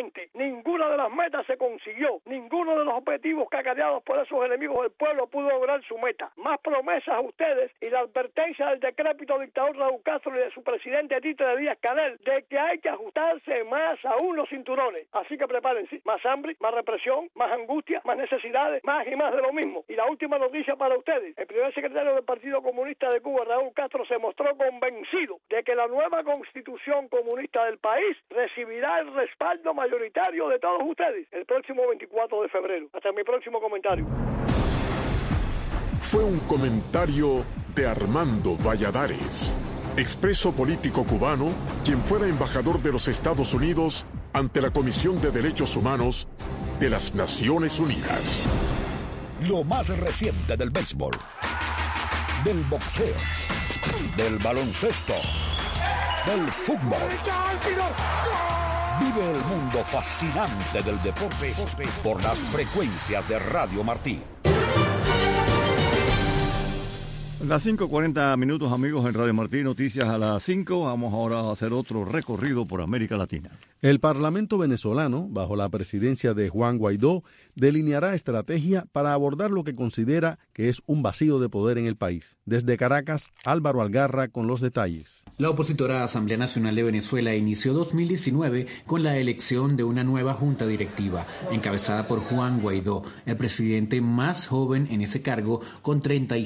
adelante. Ninguna de las metas se consiguió. Ninguno de los objetivos cacareados por esos enemigos del pueblo pudo lograr su meta. Más promesas a ustedes y la advertencia del decrépito dictador Raúl Castro y de su presidente Títere Díaz-Canel de que hay que ajustarse más aún los cinturones. Así que prepárense. Más hambre, más represión, más angustia, más necesidades, más y más de lo mismo. Y la última noticia para ustedes. El primer secretario del Partido Comunista de Cuba, Raúl Castro, se mostró convencido de que la nueva constitución comunista del país recibirá el respaldo mayoritario de todos ustedes el próximo 24 de febrero. Hasta mi próximo comentario. Fue un comentario de Armando Valladares, expreso político cubano, quien fuera embajador de los Estados Unidos ante la Comisión de Derechos Humanos de las Naciones Unidas. Lo más reciente del béisbol, del boxeo, del baloncesto, del fútbol. Vive el mundo fascinante del deporte por las frecuencias de Radio Martí. Las 5:40 amigos en Radio Martí, noticias a las 5. Vamos ahora a hacer otro recorrido por América Latina. El Parlamento venezolano, bajo la presidencia de Juan Guaidó, delineará estrategia para abordar lo que considera que es un vacío de poder en el país. Desde Caracas, Álvaro Algarra con los detalles. La opositora Asamblea Nacional de Venezuela inició 2019 con la elección de una nueva junta directiva, encabezada por Juan Guaidó, el presidente más joven en ese cargo, con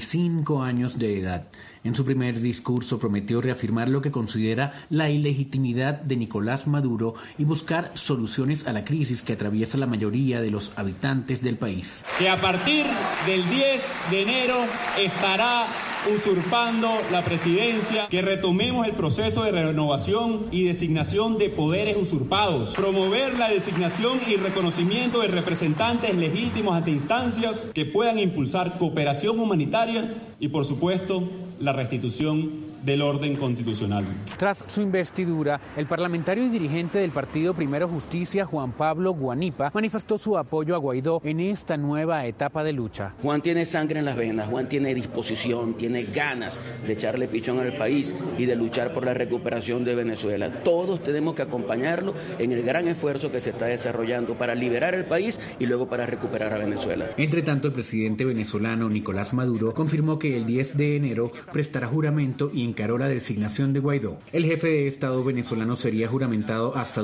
35 años de edad. En su primer discurso prometió reafirmar lo que considera la ilegitimidad de Nicolás Maduro y buscar soluciones a la crisis que atraviesa la mayoría de los habitantes del país. Que a partir del 10 de enero estará usurpando la presidencia, que retomemos el proceso de renovación y designación de poderes usurpados, promover la designación y reconocimiento de representantes legítimos ante instancias que puedan impulsar cooperación humanitaria y, por supuesto, la restitución del orden constitucional. Tras su investidura, el parlamentario y dirigente del partido Primero Justicia, Juan Pablo Guanipa, manifestó su apoyo a Guaidó en esta nueva etapa de lucha. Juan tiene sangre en las venas, Juan tiene disposición, tiene ganas de echarle pichón al país y de luchar por la recuperación de Venezuela. Todos tenemos que acompañarlo en el gran esfuerzo que se está desarrollando para liberar el país y luego para recuperar a Venezuela. Entre tanto, el presidente venezolano Nicolás Maduro confirmó que el 10 de enero prestará juramento y encaró la designación de Guaidó. El jefe de Estado venezolano sería juramentado hasta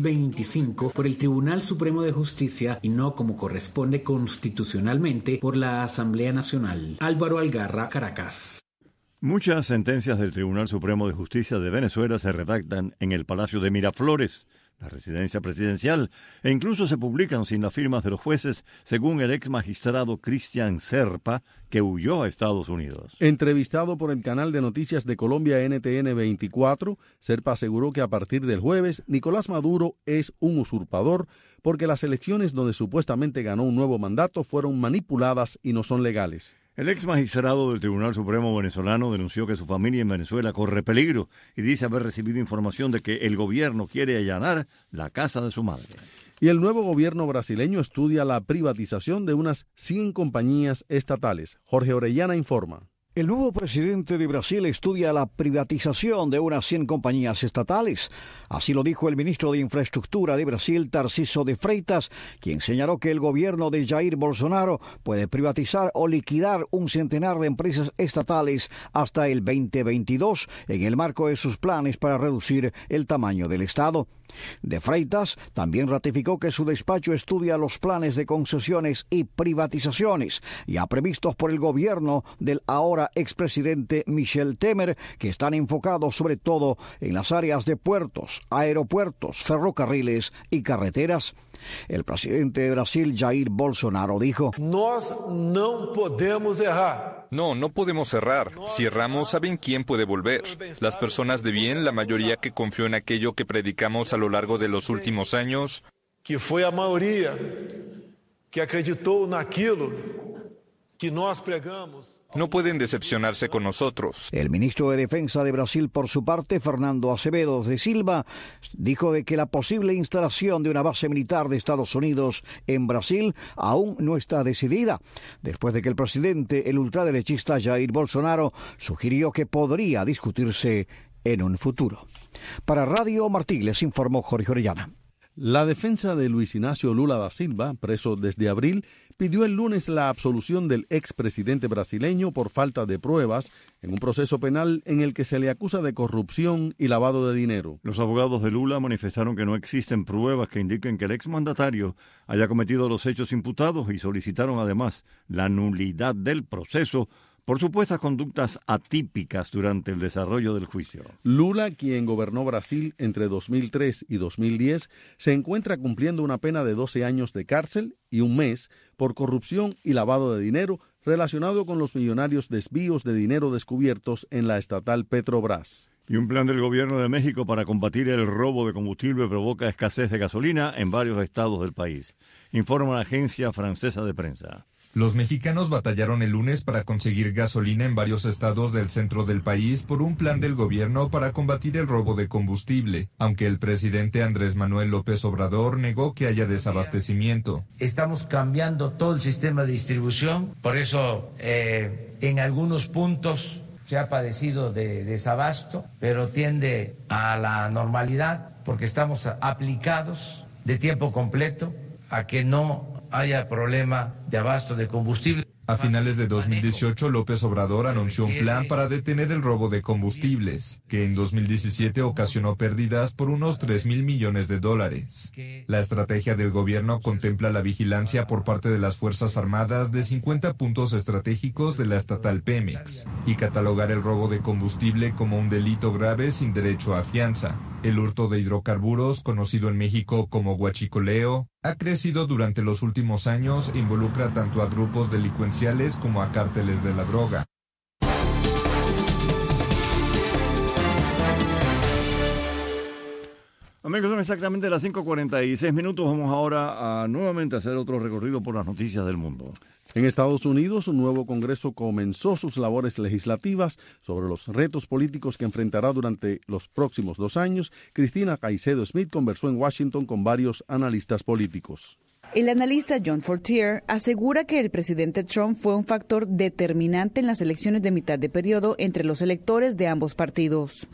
2025 por el Tribunal Supremo de Justicia y no como corresponde constitucionalmente por la Asamblea Nacional. Álvaro Algarra, Caracas. Muchas sentencias del Tribunal Supremo de Justicia de Venezuela se redactan en el Palacio de Miraflores, la residencia presidencial, e incluso se publican sin las firmas de los jueces, según el ex magistrado Cristian Serpa, que huyó a Estados Unidos. Entrevistado por el canal de noticias de Colombia NTN 24, Serpa aseguró que a partir del jueves, Nicolás Maduro es un usurpador porque las elecciones donde supuestamente ganó un nuevo mandato fueron manipuladas y no son legales. El ex magistrado del Tribunal Supremo venezolano denunció que su familia en Venezuela corre peligro y dice haber recibido información de que el gobierno quiere allanar la casa de su madre. Y el nuevo gobierno brasileño estudia la privatización de unas 100 compañías estatales. Jorge Orellana informa. El nuevo presidente de Brasil estudia la privatización de unas 100 compañías estatales. Así lo dijo el ministro de Infraestructura de Brasil, Tarcísio de Freitas, quien señaló que el gobierno de Jair Bolsonaro puede privatizar o liquidar un centenar de empresas estatales hasta el 2022 en el marco de sus planes para reducir el tamaño del Estado. De Freitas también ratificó que su despacho estudia los planes de concesiones y privatizaciones ya previstos por el gobierno del ahora expresidente Michel Temer, que están enfocados sobre todo en las áreas de puertos, aeropuertos, ferrocarriles y carreteras. El presidente de Brasil, Jair Bolsonaro, dijo: "Nós não podemos errar". No podemos cerrar. Si erramos, ¿saben quién puede volver? Las personas de bien, la mayoría que confió en aquello que predicamos a lo largo de los últimos años. Que fue a mayoría que acreditó naquilo que nós pregamos. No pueden decepcionarse con nosotros. El ministro de Defensa de Brasil, por su parte, Fernando Azevedo de Silva, dijo de que la posible instalación de una base militar de Estados Unidos en Brasil aún no está decidida, después de que el presidente, el ultraderechista Jair Bolsonaro, sugirió que podría discutirse en un futuro. Para Radio Martí les informó Jorge Orellana. La defensa de Luis Inácio Lula da Silva, preso desde abril, pidió el lunes la absolución del expresidente brasileño por falta de pruebas en un proceso penal en el que se le acusa de corrupción y lavado de dinero. Los abogados de Lula manifestaron que no existen pruebas que indiquen que el exmandatario haya cometido los hechos imputados y solicitaron además la nulidad del proceso por supuestas conductas atípicas durante el desarrollo del juicio. Lula, quien gobernó Brasil entre 2003 y 2010, se encuentra cumpliendo una pena de 12 años de cárcel y un mes por corrupción y lavado de dinero relacionado con los millonarios desvíos de dinero descubiertos en la estatal Petrobras. Y un plan del gobierno de México para combatir el robo de combustible provoca escasez de gasolina en varios estados del país, informa la agencia francesa de prensa. Los mexicanos batallaron el lunes para conseguir gasolina en varios estados del centro del país por un plan del gobierno para combatir el robo de combustible, aunque el presidente Andrés Manuel López Obrador negó que haya desabastecimiento. Estamos cambiando todo el sistema de distribución, por eso en algunos puntos se ha padecido de desabasto, pero tiende a la normalidad porque estamos aplicados de tiempo completo a que no haya problema de abasto de combustible. A finales de 2018, López Obrador anunció un plan para detener el robo de combustibles, que en 2017 ocasionó pérdidas por unos $3,000 millones. La estrategia del gobierno contempla la vigilancia por parte de las Fuerzas Armadas de 50 puntos estratégicos de la estatal Pemex y catalogar el robo de combustible como un delito grave sin derecho a fianza. El hurto de hidrocarburos, conocido en México como huachicoleo, ha crecido durante los últimos años e involucra tanto a grupos delincuenciales como a cárteles de la droga. Amigos, son exactamente las 5:46. Vamos ahora a nuevamente hacer otro recorrido por las noticias del mundo. En Estados Unidos, un nuevo Congreso comenzó sus labores legislativas sobre los retos políticos que enfrentará durante los próximos 2 años. Cristina Caicedo Smith conversó en Washington con varios analistas políticos. El analista John Fortier asegura que el presidente Trump fue un factor determinante en las elecciones de mitad de periodo entre los electores de ambos partidos.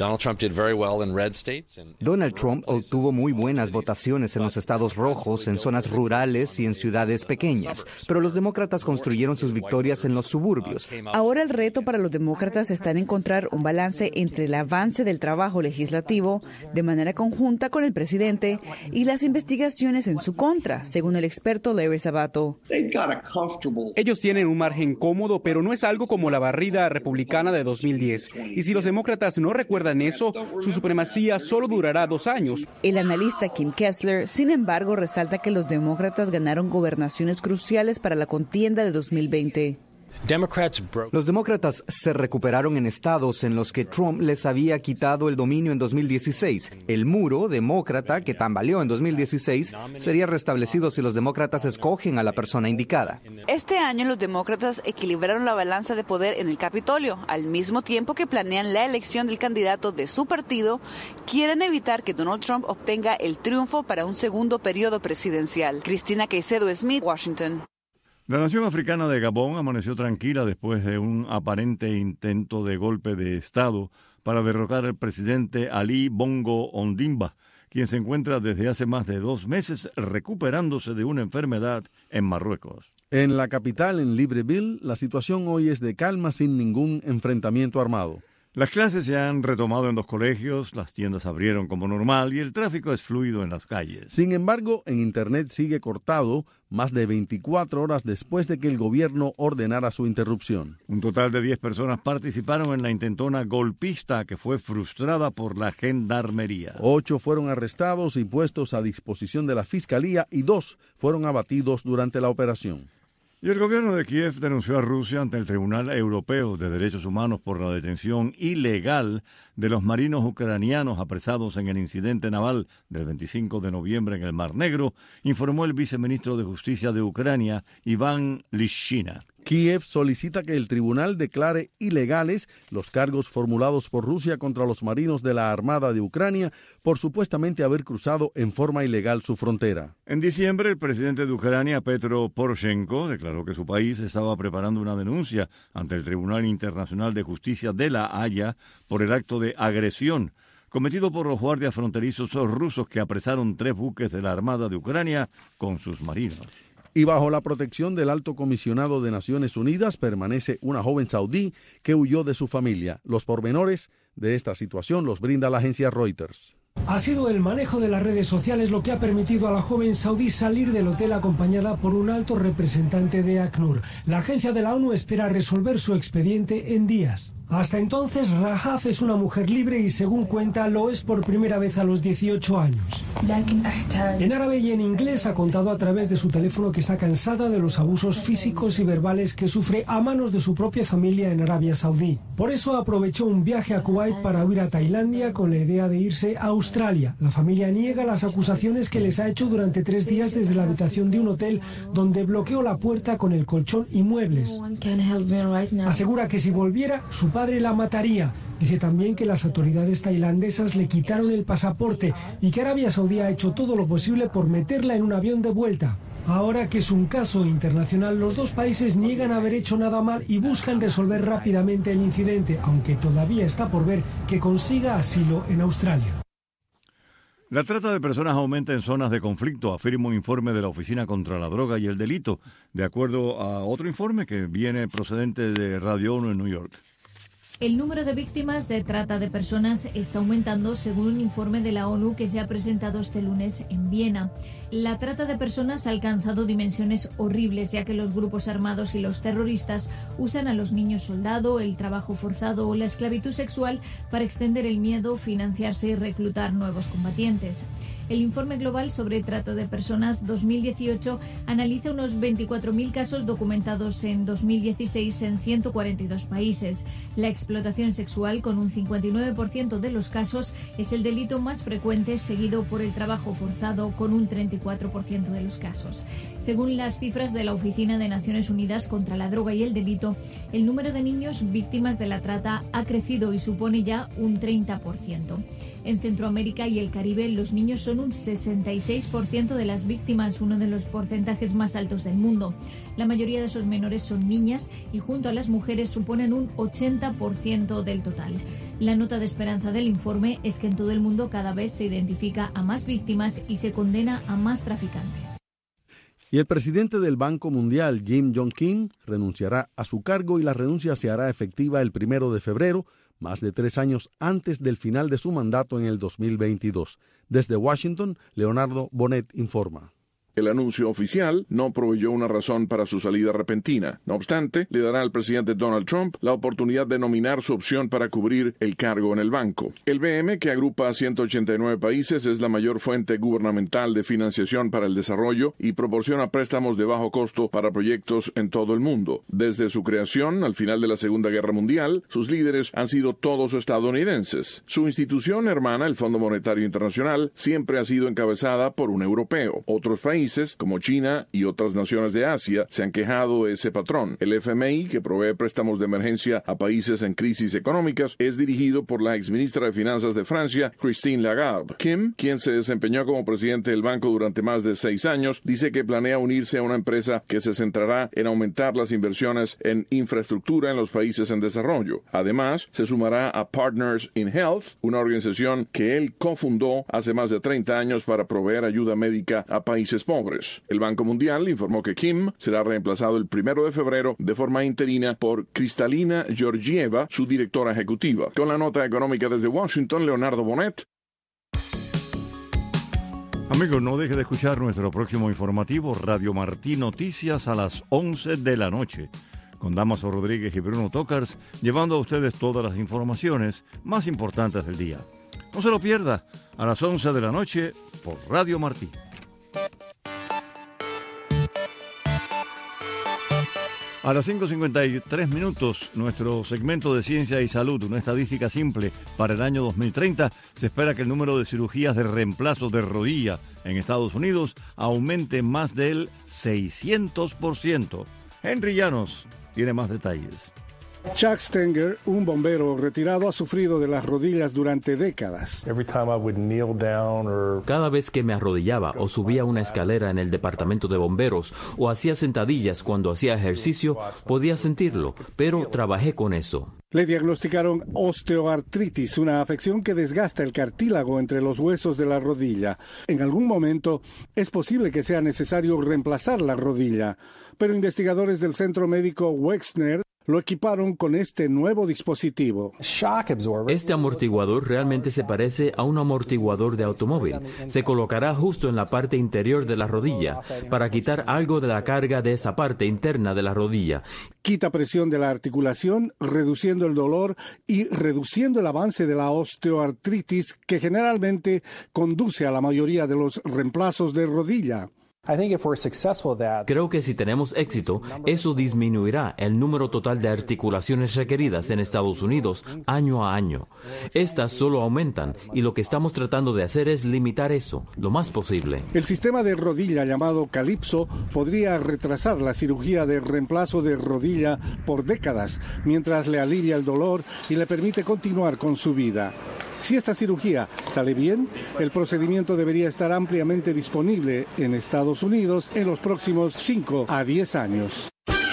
Donald Trump obtuvo muy buenas votaciones en los estados rojos, en zonas rurales y en ciudades pequeñas, pero los demócratas construyeron sus victorias en los suburbios. Ahora el reto para los demócratas está en encontrar un balance entre el avance del trabajo legislativo de manera conjunta con el presidente y las investigaciones en su contra, según el experto Larry Sabato. Ellos tienen un margen cómodo, pero no es algo como la barrida republicana de 2010. Y si los demócratas no recuerdan eso, su supremacía solo durará 2 años. El analista Kim Kessler, sin embargo, resalta que los demócratas ganaron gobernaciones cruciales para la contienda de 2020. Los demócratas se recuperaron en estados en los que Trump les había quitado el dominio en 2016. El muro demócrata, que tambaleó en 2016, sería restablecido si los demócratas escogen a la persona indicada. Este año los demócratas equilibraron la balanza de poder en el Capitolio. Al mismo tiempo que planean la elección del candidato de su partido, quieren evitar que Donald Trump obtenga el triunfo para un segundo periodo presidencial. Cristina Caicedo Smith, Washington. La nación africana de Gabón amaneció tranquila después de un aparente intento de golpe de Estado para derrocar al presidente Ali Bongo Ondimba, quien se encuentra desde hace más de 2 meses recuperándose de una enfermedad en Marruecos. En la capital, en Libreville, la situación hoy es de calma sin ningún enfrentamiento armado. Las clases se han retomado en los colegios, las tiendas abrieron como normal y el tráfico es fluido en las calles. Sin embargo, en Internet sigue cortado más de 24 horas después de que el gobierno ordenara su interrupción. Un total de 10 personas participaron en la intentona golpista que fue frustrada por la gendarmería. 8 fueron arrestados y puestos a disposición de la fiscalía y 2 fueron abatidos durante la operación. Y el gobierno de Kiev denunció a Rusia ante el Tribunal Europeo de Derechos Humanos por la detención ilegal de los marinos ucranianos apresados en el incidente naval del 25 de noviembre en el Mar Negro, informó el viceministro de Justicia de Ucrania, Iván Lishchina. Kiev solicita que el tribunal declare ilegales los cargos formulados por Rusia contra los marinos de la Armada de Ucrania por supuestamente haber cruzado en forma ilegal su frontera. En diciembre, el presidente de Ucrania, Petro Poroshenko, declaró que su país estaba preparando una denuncia ante el Tribunal Internacional de Justicia de La Haya por el acto de agresión cometido por los guardias fronterizos rusos que apresaron 3 buques de la Armada de Ucrania con sus marinos. Y bajo la protección del Alto Comisionado de Naciones Unidas permanece una joven saudí que huyó de su familia. Los pormenores de esta situación los brinda la agencia Reuters. Ha sido el manejo de las redes sociales lo que ha permitido a la joven saudí salir del hotel acompañada por un alto representante de ACNUR. La agencia de la ONU espera resolver su expediente en días. Hasta entonces, Rahaf es una mujer libre y, según cuenta, lo es por primera vez a los 18 años. En árabe y en inglés ha contado a través de su teléfono que está cansada de los abusos físicos y verbales que sufre a manos de su propia familia en Arabia Saudí. Por eso aprovechó un viaje a Kuwait para huir a Tailandia con la idea de irse a Australia. La familia niega las acusaciones que les ha hecho durante 3 días desde la habitación de un hotel donde bloqueó la puerta con el colchón y muebles. Asegura que si volviera, su padre la mataría. Dice también que las autoridades tailandesas le quitaron el pasaporte y que Arabia Saudí ha hecho todo lo posible por meterla en un avión de vuelta. Ahora que es un caso internacional, los dos países niegan haber hecho nada mal y buscan resolver rápidamente el incidente, aunque todavía está por ver que consiga asilo en Australia. La trata de personas aumenta en zonas de conflicto, afirma un informe de la Oficina contra la Droga y el Delito, de acuerdo a otro informe que viene procedente de Radio ONU en New York. El número de víctimas de trata de personas está aumentando según un informe de la ONU que se ha presentado este lunes en Viena. La trata de personas ha alcanzado dimensiones horribles, ya que los grupos armados y los terroristas usan a los niños soldado, el trabajo forzado o la esclavitud sexual para extender el miedo, financiarse y reclutar nuevos combatientes. El informe global sobre trata de personas 2018 analiza unos 24.000 casos documentados en 2016 en 142 países. La explotación sexual, con un 59% de los casos, es el delito más frecuente, seguido por el trabajo forzado, con un 34% de los casos. Según las cifras de la Oficina de Naciones Unidas contra la Droga y el Delito, el número de niños víctimas de la trata ha crecido y supone ya un 30%. En Centroamérica y el Caribe, los niños son un 66% de las víctimas, uno de los porcentajes más altos del mundo. La mayoría de esos menores son niñas y junto a las mujeres suponen un 80% del total. La nota de esperanza del informe es que en todo el mundo cada vez se identifica a más víctimas y se condena a más traficantes. Y el presidente del Banco Mundial, Jim Yong Kim, renunciará a su cargo y la renuncia se hará efectiva el 1 de febrero, más de 3 años antes del final de su mandato en el 2022. Desde Washington, Leonardo Bonet informa. El anuncio oficial no proveyó una razón para su salida repentina. No obstante, le dará al presidente Donald Trump la oportunidad de nominar su opción para cubrir el cargo en el banco. El BM, que agrupa a 189 países, es la mayor fuente gubernamental de financiación para el desarrollo y proporciona préstamos de bajo costo para proyectos en todo el mundo. Desde su creación, al final de la Segunda Guerra Mundial, sus líderes han sido todos estadounidenses. Su institución hermana, el Fondo Monetario Internacional, siempre ha sido encabezada por un europeo. Otros países, como China y otras naciones de Asia, se han quejado de ese patrón. El FMI, que provee préstamos de emergencia a países en crisis económicas, es dirigido por la exministra de Finanzas de Francia, Christine Lagarde. Kim, quien se desempeñó como presidente del banco durante más de 6 años, dice que planea unirse a una empresa que se centrará en aumentar las inversiones en infraestructura en los países en desarrollo. Además, se sumará a Partners in Health, una organización que él cofundó hace más de 30 años para proveer ayuda médica a países pobres. El Banco Mundial informó que Kim será reemplazado el 1 de febrero de forma interina por Kristalina Georgieva, su directora ejecutiva. Con la nota económica desde Washington, Leonardo Bonet. Amigos, no deje de escuchar nuestro próximo informativo, Radio Martí Noticias, a las 11 de la noche, con Damaso Rodríguez y Bruno Tocars, llevando a ustedes todas las informaciones más importantes del día. No se lo pierda, a las 11 de la noche, por Radio Martí. A las 5:53, nuestro segmento de Ciencia y Salud, una estadística simple para el año 2030, se espera que el número de cirugías de reemplazo de rodilla en Estados Unidos aumente más del 600%. Henry Llanos tiene más detalles. Chuck Stenger, un bombero retirado, ha sufrido de las rodillas durante décadas. Cada vez que me arrodillaba o subía una escalera en el departamento de bomberos o hacía sentadillas cuando hacía ejercicio, podía sentirlo, pero trabajé con eso. Le diagnosticaron osteoartritis, una afección que desgasta el cartílago entre los huesos de la rodilla. En algún momento es posible que sea necesario reemplazar la rodilla, pero investigadores del centro médico Wexner lo equiparon con este nuevo dispositivo. Este amortiguador realmente se parece a un amortiguador de automóvil. Se colocará justo en la parte interior de la rodilla para quitar algo de la carga de esa parte interna de la rodilla. Quita presión de la articulación, reduciendo el dolor y reduciendo el avance de la osteoartritis, que generalmente conduce a la mayoría de los reemplazos de rodilla. Creo que si tenemos éxito, eso disminuirá el número total de articulaciones requeridas en Estados Unidos año a año. Estas solo aumentan y lo que estamos tratando de hacer es limitar eso lo más posible. El sistema de rodilla llamado Calypso podría retrasar la cirugía de reemplazo de rodilla por décadas, mientras le alivia el dolor y le permite continuar con su vida. Si esta cirugía sale bien, el procedimiento debería estar ampliamente disponible en Estados Unidos en los próximos 5 a 10 años.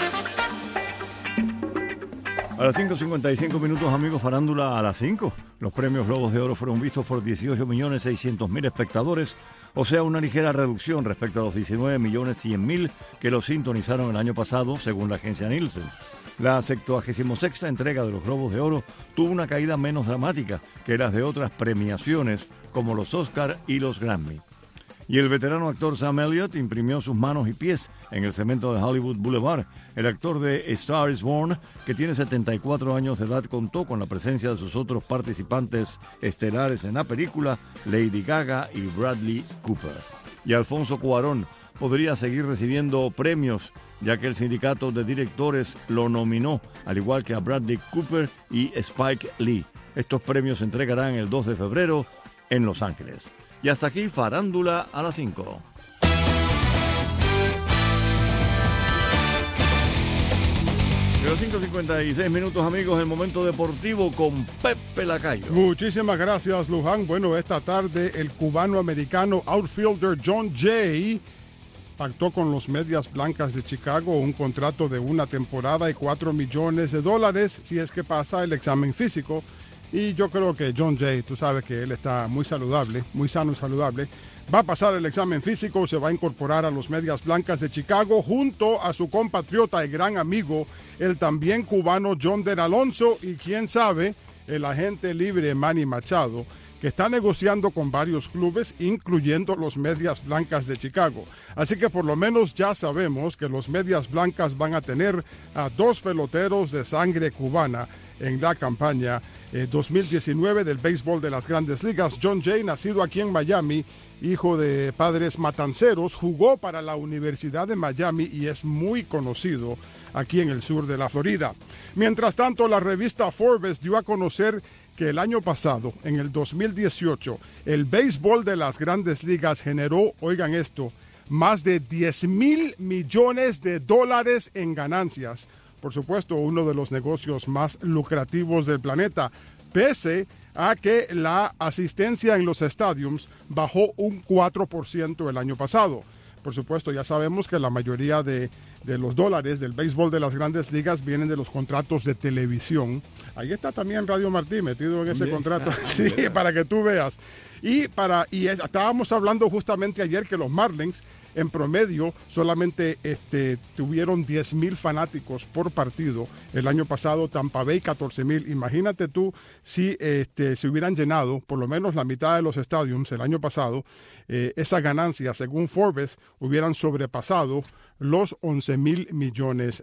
A las 5:55 minutos, amigos, farándula a las 5. Los premios Globos de Oro fueron vistos por 18.600.000 espectadores, o sea, una ligera reducción respecto a los 19.100.000 que los sintonizaron el año pasado, según la agencia Nielsen. La 76ª entrega de los Globos de Oro tuvo una caída menos dramática que las de otras premiaciones como los Oscar y los Grammy. Y el veterano actor Sam Elliott imprimió sus manos y pies en el cemento de Hollywood Boulevard. El actor de A Star is Born, que tiene 74 años de edad, contó con la presencia de sus otros participantes estelares en la película, Lady Gaga y Bradley Cooper. Y Alfonso Cuarón podría seguir recibiendo premios, ya que el sindicato de directores lo nominó, al igual que a Bradley Cooper y Spike Lee. Estos premios se entregarán el 2 de febrero en Los Ángeles. Y hasta aquí, farándula a las 5. De los 5:56 minutos, amigos, el momento deportivo con Pepe Lacayo. Muchísimas gracias, Luján. Bueno, esta tarde el cubano-americano outfielder John Jay pactó con los Medias Blancas de Chicago un contrato de una temporada y $4 millones si es que pasa el examen físico. Y yo creo que John Jay, tú sabes que él está muy saludable, muy sano y saludable, va a pasar el examen físico, se va a incorporar a los Medias Blancas de Chicago junto a su compatriota y gran amigo, el también cubano Yonder Alonso, y quién sabe, el agente libre Manny Machado, que está negociando con varios clubes, incluyendo los Medias Blancas de Chicago. Así que por lo menos ya sabemos que los Medias Blancas van a tener a 2 peloteros de sangre cubana en la campaña 2019 del béisbol de las Grandes Ligas. John Jay, nacido aquí en Miami, hijo de padres matanceros, jugó para la Universidad de Miami y es muy conocido aquí en el sur de la Florida. Mientras tanto, la revista Forbes dio a conocer que el año pasado, en el 2018, el béisbol de las Grandes Ligas generó, oigan esto, más de $10,000 millones en ganancias. Por supuesto, uno de los negocios más lucrativos del planeta, pese a que la asistencia en los estadios bajó un 4% el año pasado. Por supuesto, ya sabemos que la mayoría de los dólares del béisbol de las Grandes Ligas vienen de los contratos de televisión. Ahí está también Radio Martí metido en ese contrato, sí, para que tú veas. Y estábamos hablando justamente ayer que los Marlins en promedio solamente tuvieron 10,000 fanáticos por partido. El año pasado Tampa Bay 14,000. Imagínate tú si se hubieran llenado por lo menos la mitad de los estadios el año pasado, esa ganancia, según Forbes, hubieran sobrepasado los $11,000 millones.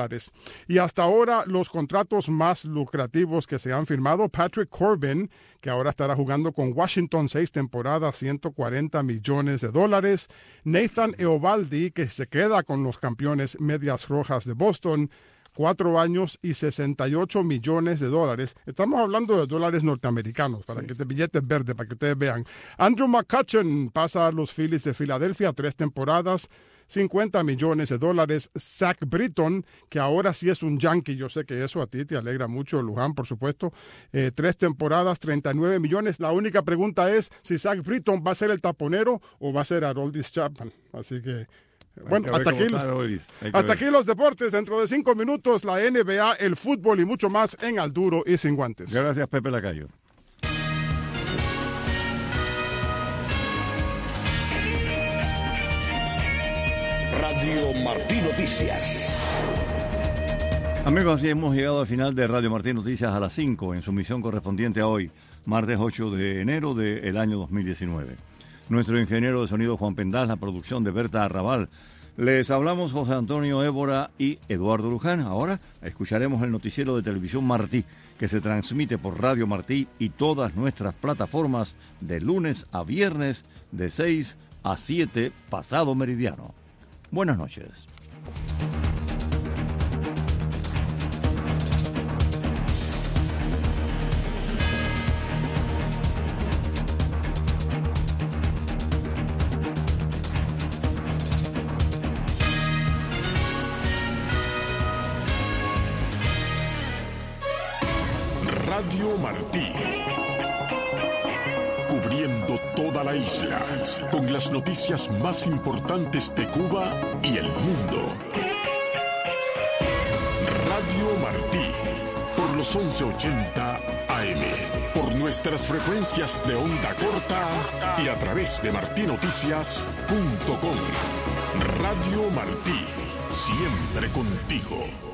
Y hasta ahora los contratos más lucrativos que se han firmado: Patrick Corbin, que ahora estará jugando con Washington 6 temporadas, $140 millones. Nathan Eovaldi, que se queda con los campeones Medias Rojas de Boston, 4 años y $68 millones. Estamos hablando de dólares norteamericanos, para que te billetes verdes, para que ustedes vean. Andrew McCutchen pasa a los Phillies de Filadelfia, 3 temporadas, $50 millones. Zach Britton, que ahora sí es un Yankee, yo sé que eso a ti te alegra mucho, Luján, por supuesto. 3 temporadas, $39 millones. La única pregunta es si Zach Britton va a ser el taponero o va a ser Aroldis Chapman. Así que, bueno, hasta aquí los deportes. Dentro de 5 minutos, la NBA, el fútbol y mucho más en Al Duro y Sin Guantes. Gracias, Pepe Lacayo. Radio Martí Noticias. Amigos, así hemos llegado al final de Radio Martí Noticias a las 5 en su misión correspondiente a hoy, martes 8 de enero del año 2019. Nuestro ingeniero de sonido Juan Pendal, la producción de Berta Arrabal. Les hablamos José Antonio Évora y Eduardo Luján. Ahora escucharemos el noticiero de Televisión Martí, que se transmite por Radio Martí y todas nuestras plataformas de lunes a viernes de 6 a 7 pasado meridiano. Buenas noches. Radio Martí. Cubriendo toda la isla, con las noticias más importantes de Cuba y el mundo. Radio Martí, por los 1180 AM, por nuestras frecuencias de onda corta y a través de martinoticias.com. Radio Martí, siempre contigo.